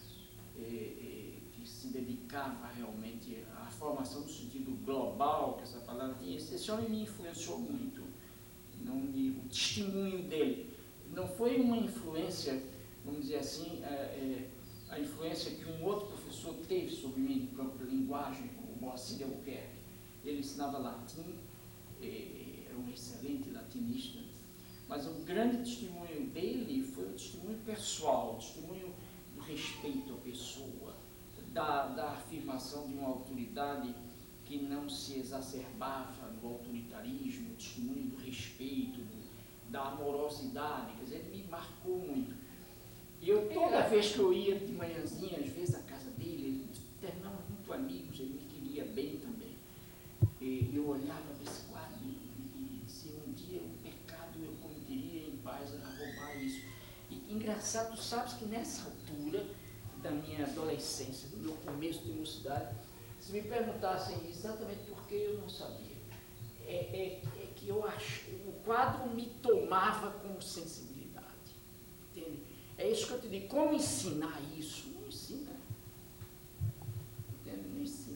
que se dedicava realmente à formação no sentido global, que essa palavra tinha. Esse homem me influenciou muito, o testemunho dele. Não foi uma influência, vamos dizer assim, a influência que um outro professor teve sobre mim no campo da linguagem, o Moacir de Albuquerque. Ele ensinava latim, era um excelente latinista, mas o grande testemunho dele foi o testemunho pessoal, o testemunho do respeito à pessoa, da afirmação de uma autoridade que não se exacerbava no autoritarismo, o testemunho do respeito, da amorosidade. Quer dizer, ele me marcou muito. E eu, toda vez que eu ia de manhãzinha, às vezes, à casa dele, terminamos muito amigos, ele me queria bem também. E eu olhava para esse quadro e se um dia o pecado eu cometeria em paz a roubar isso. E engraçado, tu sabes que nessa altura da minha adolescência, do meu começo de mocidade, se me perguntassem exatamente por que, eu não sabia. É que eu acho, o quadro me tomava com sensibilidade, entende? É isso que eu te digo. Como ensinar isso? Não ensina. Entende? Não ensina.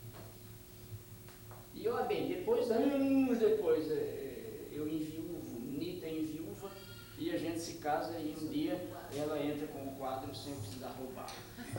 E olha bem, depois, anos depois, eu enviuvo, Nita enviúva, e a gente se casa e um dia ela entra com o quadro sem precisar roubar.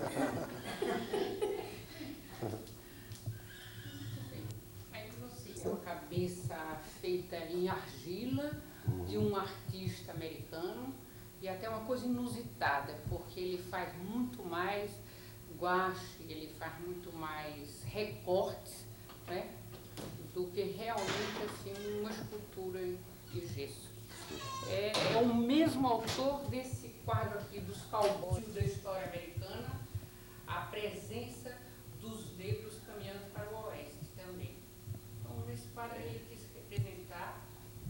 Aí você é uma cabeça feita em argila de um artista americano e até uma coisa inusitada, porque ele faz muito mais guache, ele faz muito mais recortes, né, do que realmente assim, uma escultura de gesso. É o mesmo autor desse quadro aqui dos cowboys da história americana, a presença dos negros caminhando para o oeste também. Então, nesse quadro ele quis representar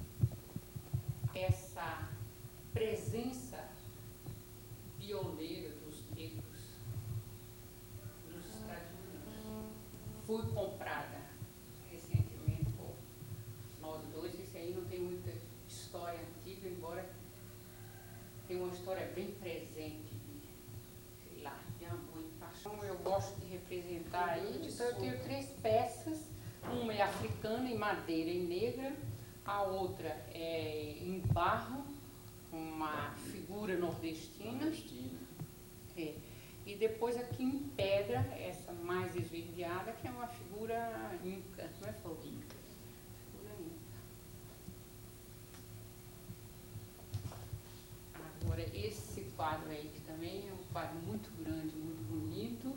essa presença pioneira dos negros nos Estados Unidos. Fui comprada recentemente por nós dois. Esse aí não tem muita história antiga, embora tenha uma história bem presente, sei lá, de amor e paixão. Eu gosto de representar aí, então eu tenho 3 peças, uma é africana, em madeira e negra, a outra é em barro, uma figura nordestina, e depois aqui em pedra, essa mais esverdeada, que é uma figura inca, não é falou inca? Figura inca. Agora, esse quadro aí, que também é um quadro muito grande, muito bonito,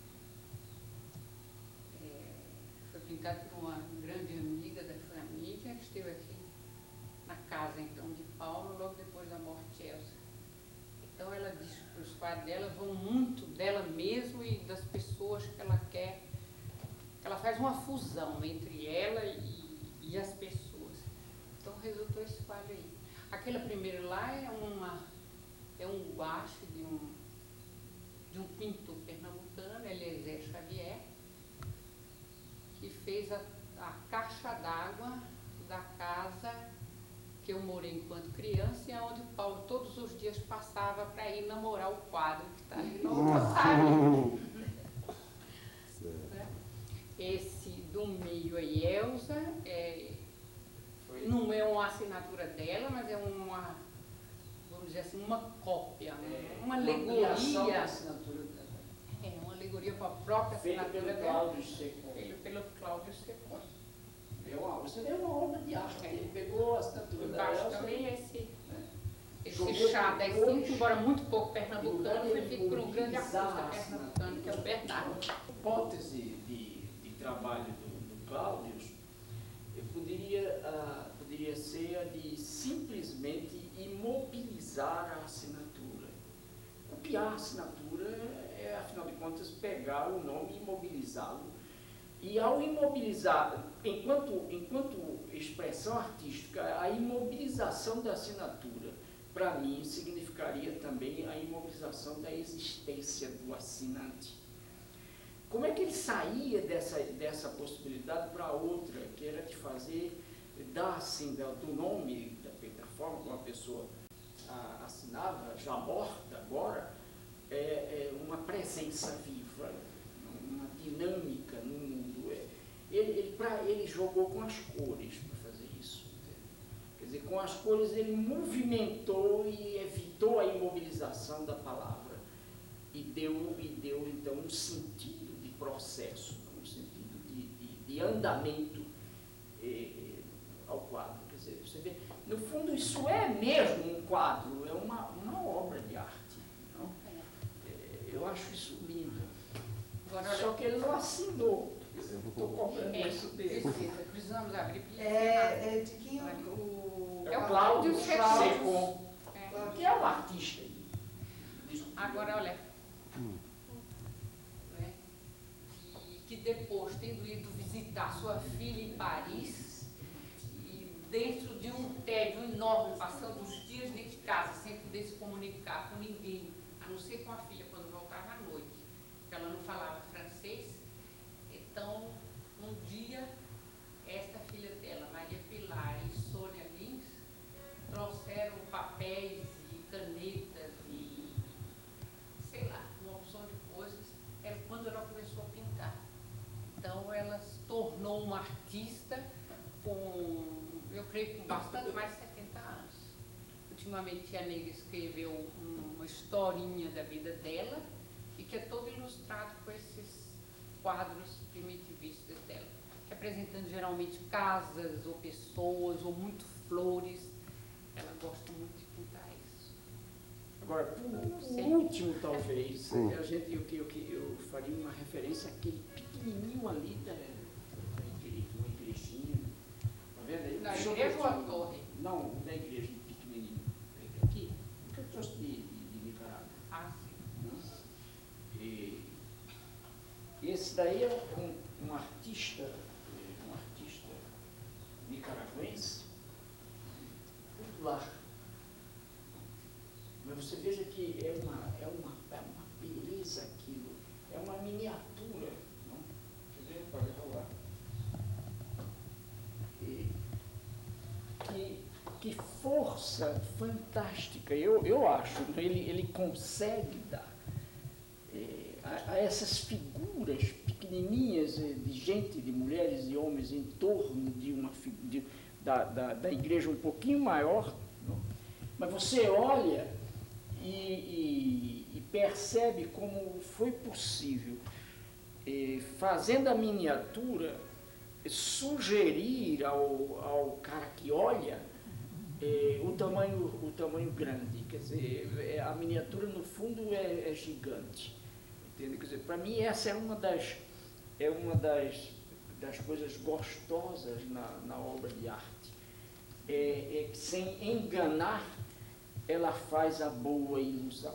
foi pintado por uma grande amiga da família, que esteve aqui na casa, então, de Paulo, logo depois da morte de Elsa. Então, ela diz que os quadros dela vão muito dela mesma e das pessoas que ela quer. Ela faz uma fusão entre ela e as pessoas. Então, resultou esse quadro aí. Aquela primeira lá é um guache de um pintor pernambucano, Eliezer Xavier, que fez a caixa d'água da casa que eu morei enquanto criança e onde o Paulo todos os dias passava para ir namorar o quadro que está ali no rosário. Esse do meio aí, Elsa, não é uma assinatura dela, mas é uma, vamos dizer assim, uma cópia, uma alegoria. Uma alegoria com a própria assinatura dela. Feito pelo Cláudio Secon. Você deu uma obra de arte, ele pegou a assinatura da Embaixo Elsa. também esse chá da Estinta, embora muito pouco pernambucano, foi feito por um grande artista pernambucano, que é o Bernardo. A hipótese de trabalho do Cláudio poderia ser a de simplesmente imobilizar a assinatura. copiar a assinatura é, afinal de contas, pegar o nome e imobilizá-lo. E ao imobilizar, enquanto expressão artística, a imobilização da assinatura, para mim, significaria também a imobilização da existência do assinante. Como é que ele saía dessa possibilidade para outra, que era de fazer, dar assim, do nome, da forma como a pessoa assinava, já morta agora, uma presença viva, uma dinâmica no mundo. Ele jogou com as cores para fazer isso. Quer dizer, com as cores ele movimentou e evitou a imobilização da palavra e deu então um sentido de processo, um sentido de andamento ao quadro. Quer dizer, você vê, no fundo isso é mesmo um quadro, é uma obra de arte. Não? Eu acho isso lindo. Agora, Só que ele não assinou. Estou cobrando isso dele. Precisamos abrir. De quem o É o Cláudio Secom. Secom, que é um artista. Agora, olha, né, que depois, tendo ido visitar sua filha em Paris, e dentro de um tédio enorme, passando os dias dentro de casa, sem poder se comunicar com ninguém, a não ser com a filha quando voltava à noite, porque ela não falava francês. Então, um dia, esta filha dela, Maria Pilar e Sônia Lins, trouxeram papéis e canetas e, sei lá, uma opção de coisas. Era quando ela começou a pintar. Então, ela se tornou uma artista com, eu creio, com bastante mais de 70 anos. Ultimamente, a Negra escreveu uma historinha da vida dela e que é todo ilustrado com esses quadros primitivistas dela, representando geralmente casas ou pessoas ou muito flores. Ela gosta muito de pintar isso. Agora, por último, talvez, eu faria uma referência àquele pequenininho ali da igrejinha. Está vendo aí? Na igreja ou a torre? Não, da igreja pequenininho. Aqui, que eu trouxe de Nicarágua. Ah, sim. E esse daí é um artista nicaragüense, popular. Mas você veja que é uma beleza aquilo, é uma miniatura. Não? Quer ver? Pode rolar. Que força fantástica, eu acho, ele consegue dar a essas figuras pequenininhas de gente, de mulheres e homens em torno da igreja um pouquinho maior, não? Mas você olha e percebe como foi possível, fazendo a miniatura, sugerir ao cara que olha o tamanho grande. Quer dizer, a miniatura no fundo é gigante. Entende? Quer dizer, para mim essa é uma das coisas gostosas na obra de arte. Que sem enganar, ela faz a boa ilusão.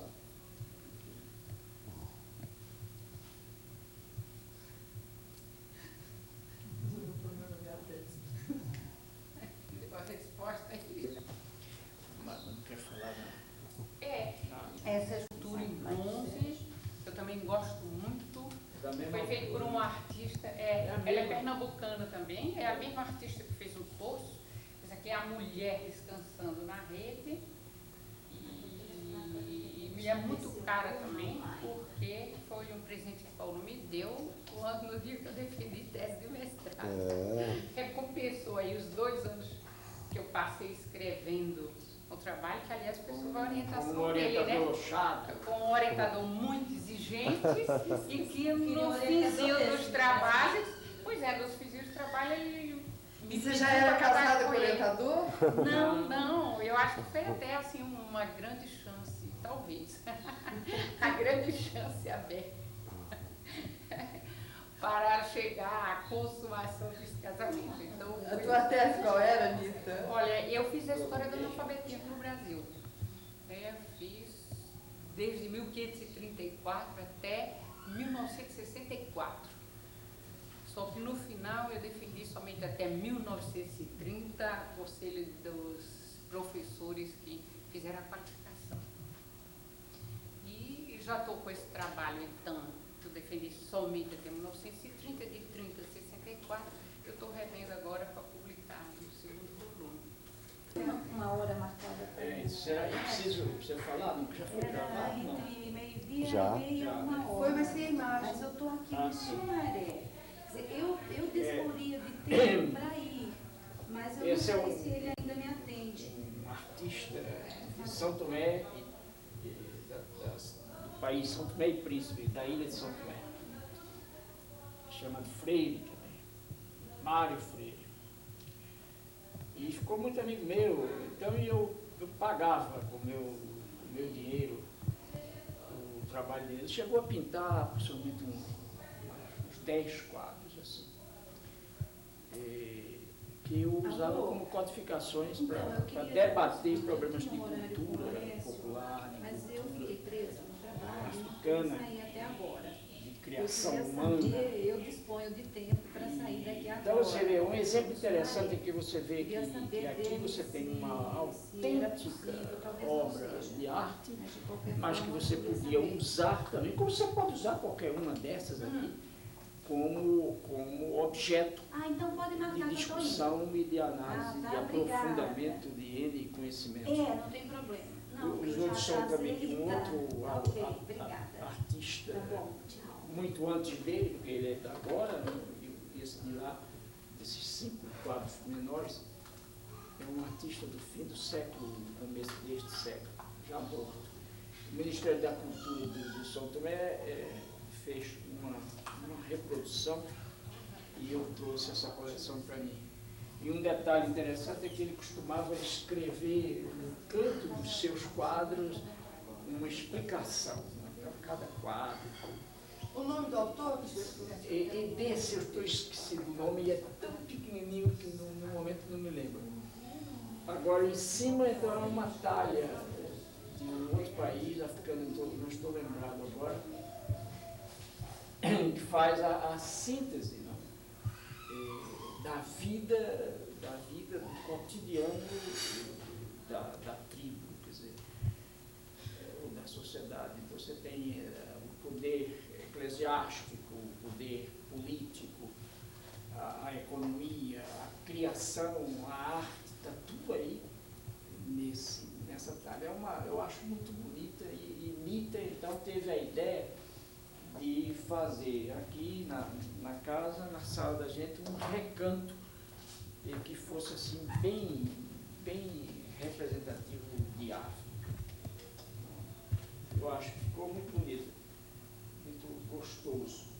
A resposta é isso. Mas não quer falar, não. Essa escultura em bronze, eu também gosto muito. Foi feita por uma artista, ela é pernambucana também, é a mesma artista que fez o Poço. Essa aqui é a mulher descansando na rede. E me é muito cara também, porque foi um presente que Paulo me deu no dia que eu defendi tese de mestrado. Recompensou aí os 2 anos que eu passei escrevendo o trabalho, que aliás foi sob a orientação dele, né? Chato. Com um orientador muito exigente e que no finzinho dos trabalhos, nos finzinhos do trabalho ele me Você pediu já era pra casar casada com o ele. orientador? Não, eu acho que foi até assim uma grande chance, talvez, a grande chance aberta para chegar à consumação desse casamento. Então, A tua tese qual era, Anitta? olha, eu fiz a história do analfabetismo no Brasil. Eu fiz desde 1534 até 1964. Só que no final eu defendi somente até 1930 o conselho dos professores que fizeram a qualificação. E já estou com esse trabalho, então, que eu defendi somente até 1930, de 30 a 64, eu estou revendo agora para publicar no segundo volume. Tem uma hora marcada para Será que precisa falar? Não, já foi gravado? Não. entre meio-dia Já. e Já. uma hora. Foi, vai ser a imagem. Mas eu estou aqui Ah, em sim. Sumaré. Quer dizer, eu disporia de tempo para ir, mas eu Esse é não sei um- se ele ainda me atende. Um artista de São Tomé, do país São Tomé e Príncipe, da ilha de São Tomé, chamado Freire também, Mário Freire. E ficou muito amigo meu, então eu pagava com o meu dinheiro o trabalho dele. Ele chegou a pintar possivelmente uns 10 quadros, assim, que eu usava como codificações Então, para eu queria debater fazer problemas de um horário com cultura o Alessio, popular, de Mas eu cultura, fiquei presa no trabalho, não africana, pude sair até agora. de Eu criação queria humana. saber, eu disponho de tempo para sair daqui agora. Então você vê, um exemplo interessante é que você vê Queria que saber aqui dele você tem uma se era autêntica possível, talvez não obra seja. de arte, Mas, de qualquer mas que forma, você eu queria podia saber. usar também, como você pode usar qualquer uma dessas aqui, como objeto Ah, então pode de marcar que eu tô indo. discussão e de análise, Ah, de tá, aprofundamento de N conhecimento. É, não tem problema. Não, Os eu outros já são também de um aceita. outro Ok, obrigada. artista, Tá bom, tchau. muito antes dele, porque ele é da agora, né, e esse de lá, desses 5 quadros menores, é um artista do fim do século, começo deste século, já morto. O Ministério da Cultura do São Tomé fez uma reprodução e eu trouxe essa coleção para mim. E um detalhe interessante é que ele costumava escrever no canto dos seus quadros uma explicação, né, para cada quadro. O nome do autor, professor? E desse eu estou esquecido o nome, e é tão pequenininho que no momento não me lembro. Agora, em cima, então, é uma talha de um outro país africano, não estou lembrado agora, que faz a síntese, não? Da vida do cotidiano da tribo, quer dizer, ou da sociedade. Então, você tem o poder eclesiástico, o poder político, a economia, a criação, a arte, está tudo aí nessa talha. Eu acho muito bonita e Nita, então, teve a ideia de fazer aqui na casa, na sala da gente, um recanto que fosse assim bem representativo de África. Eu acho que ficou muito bonito, muito gostoso.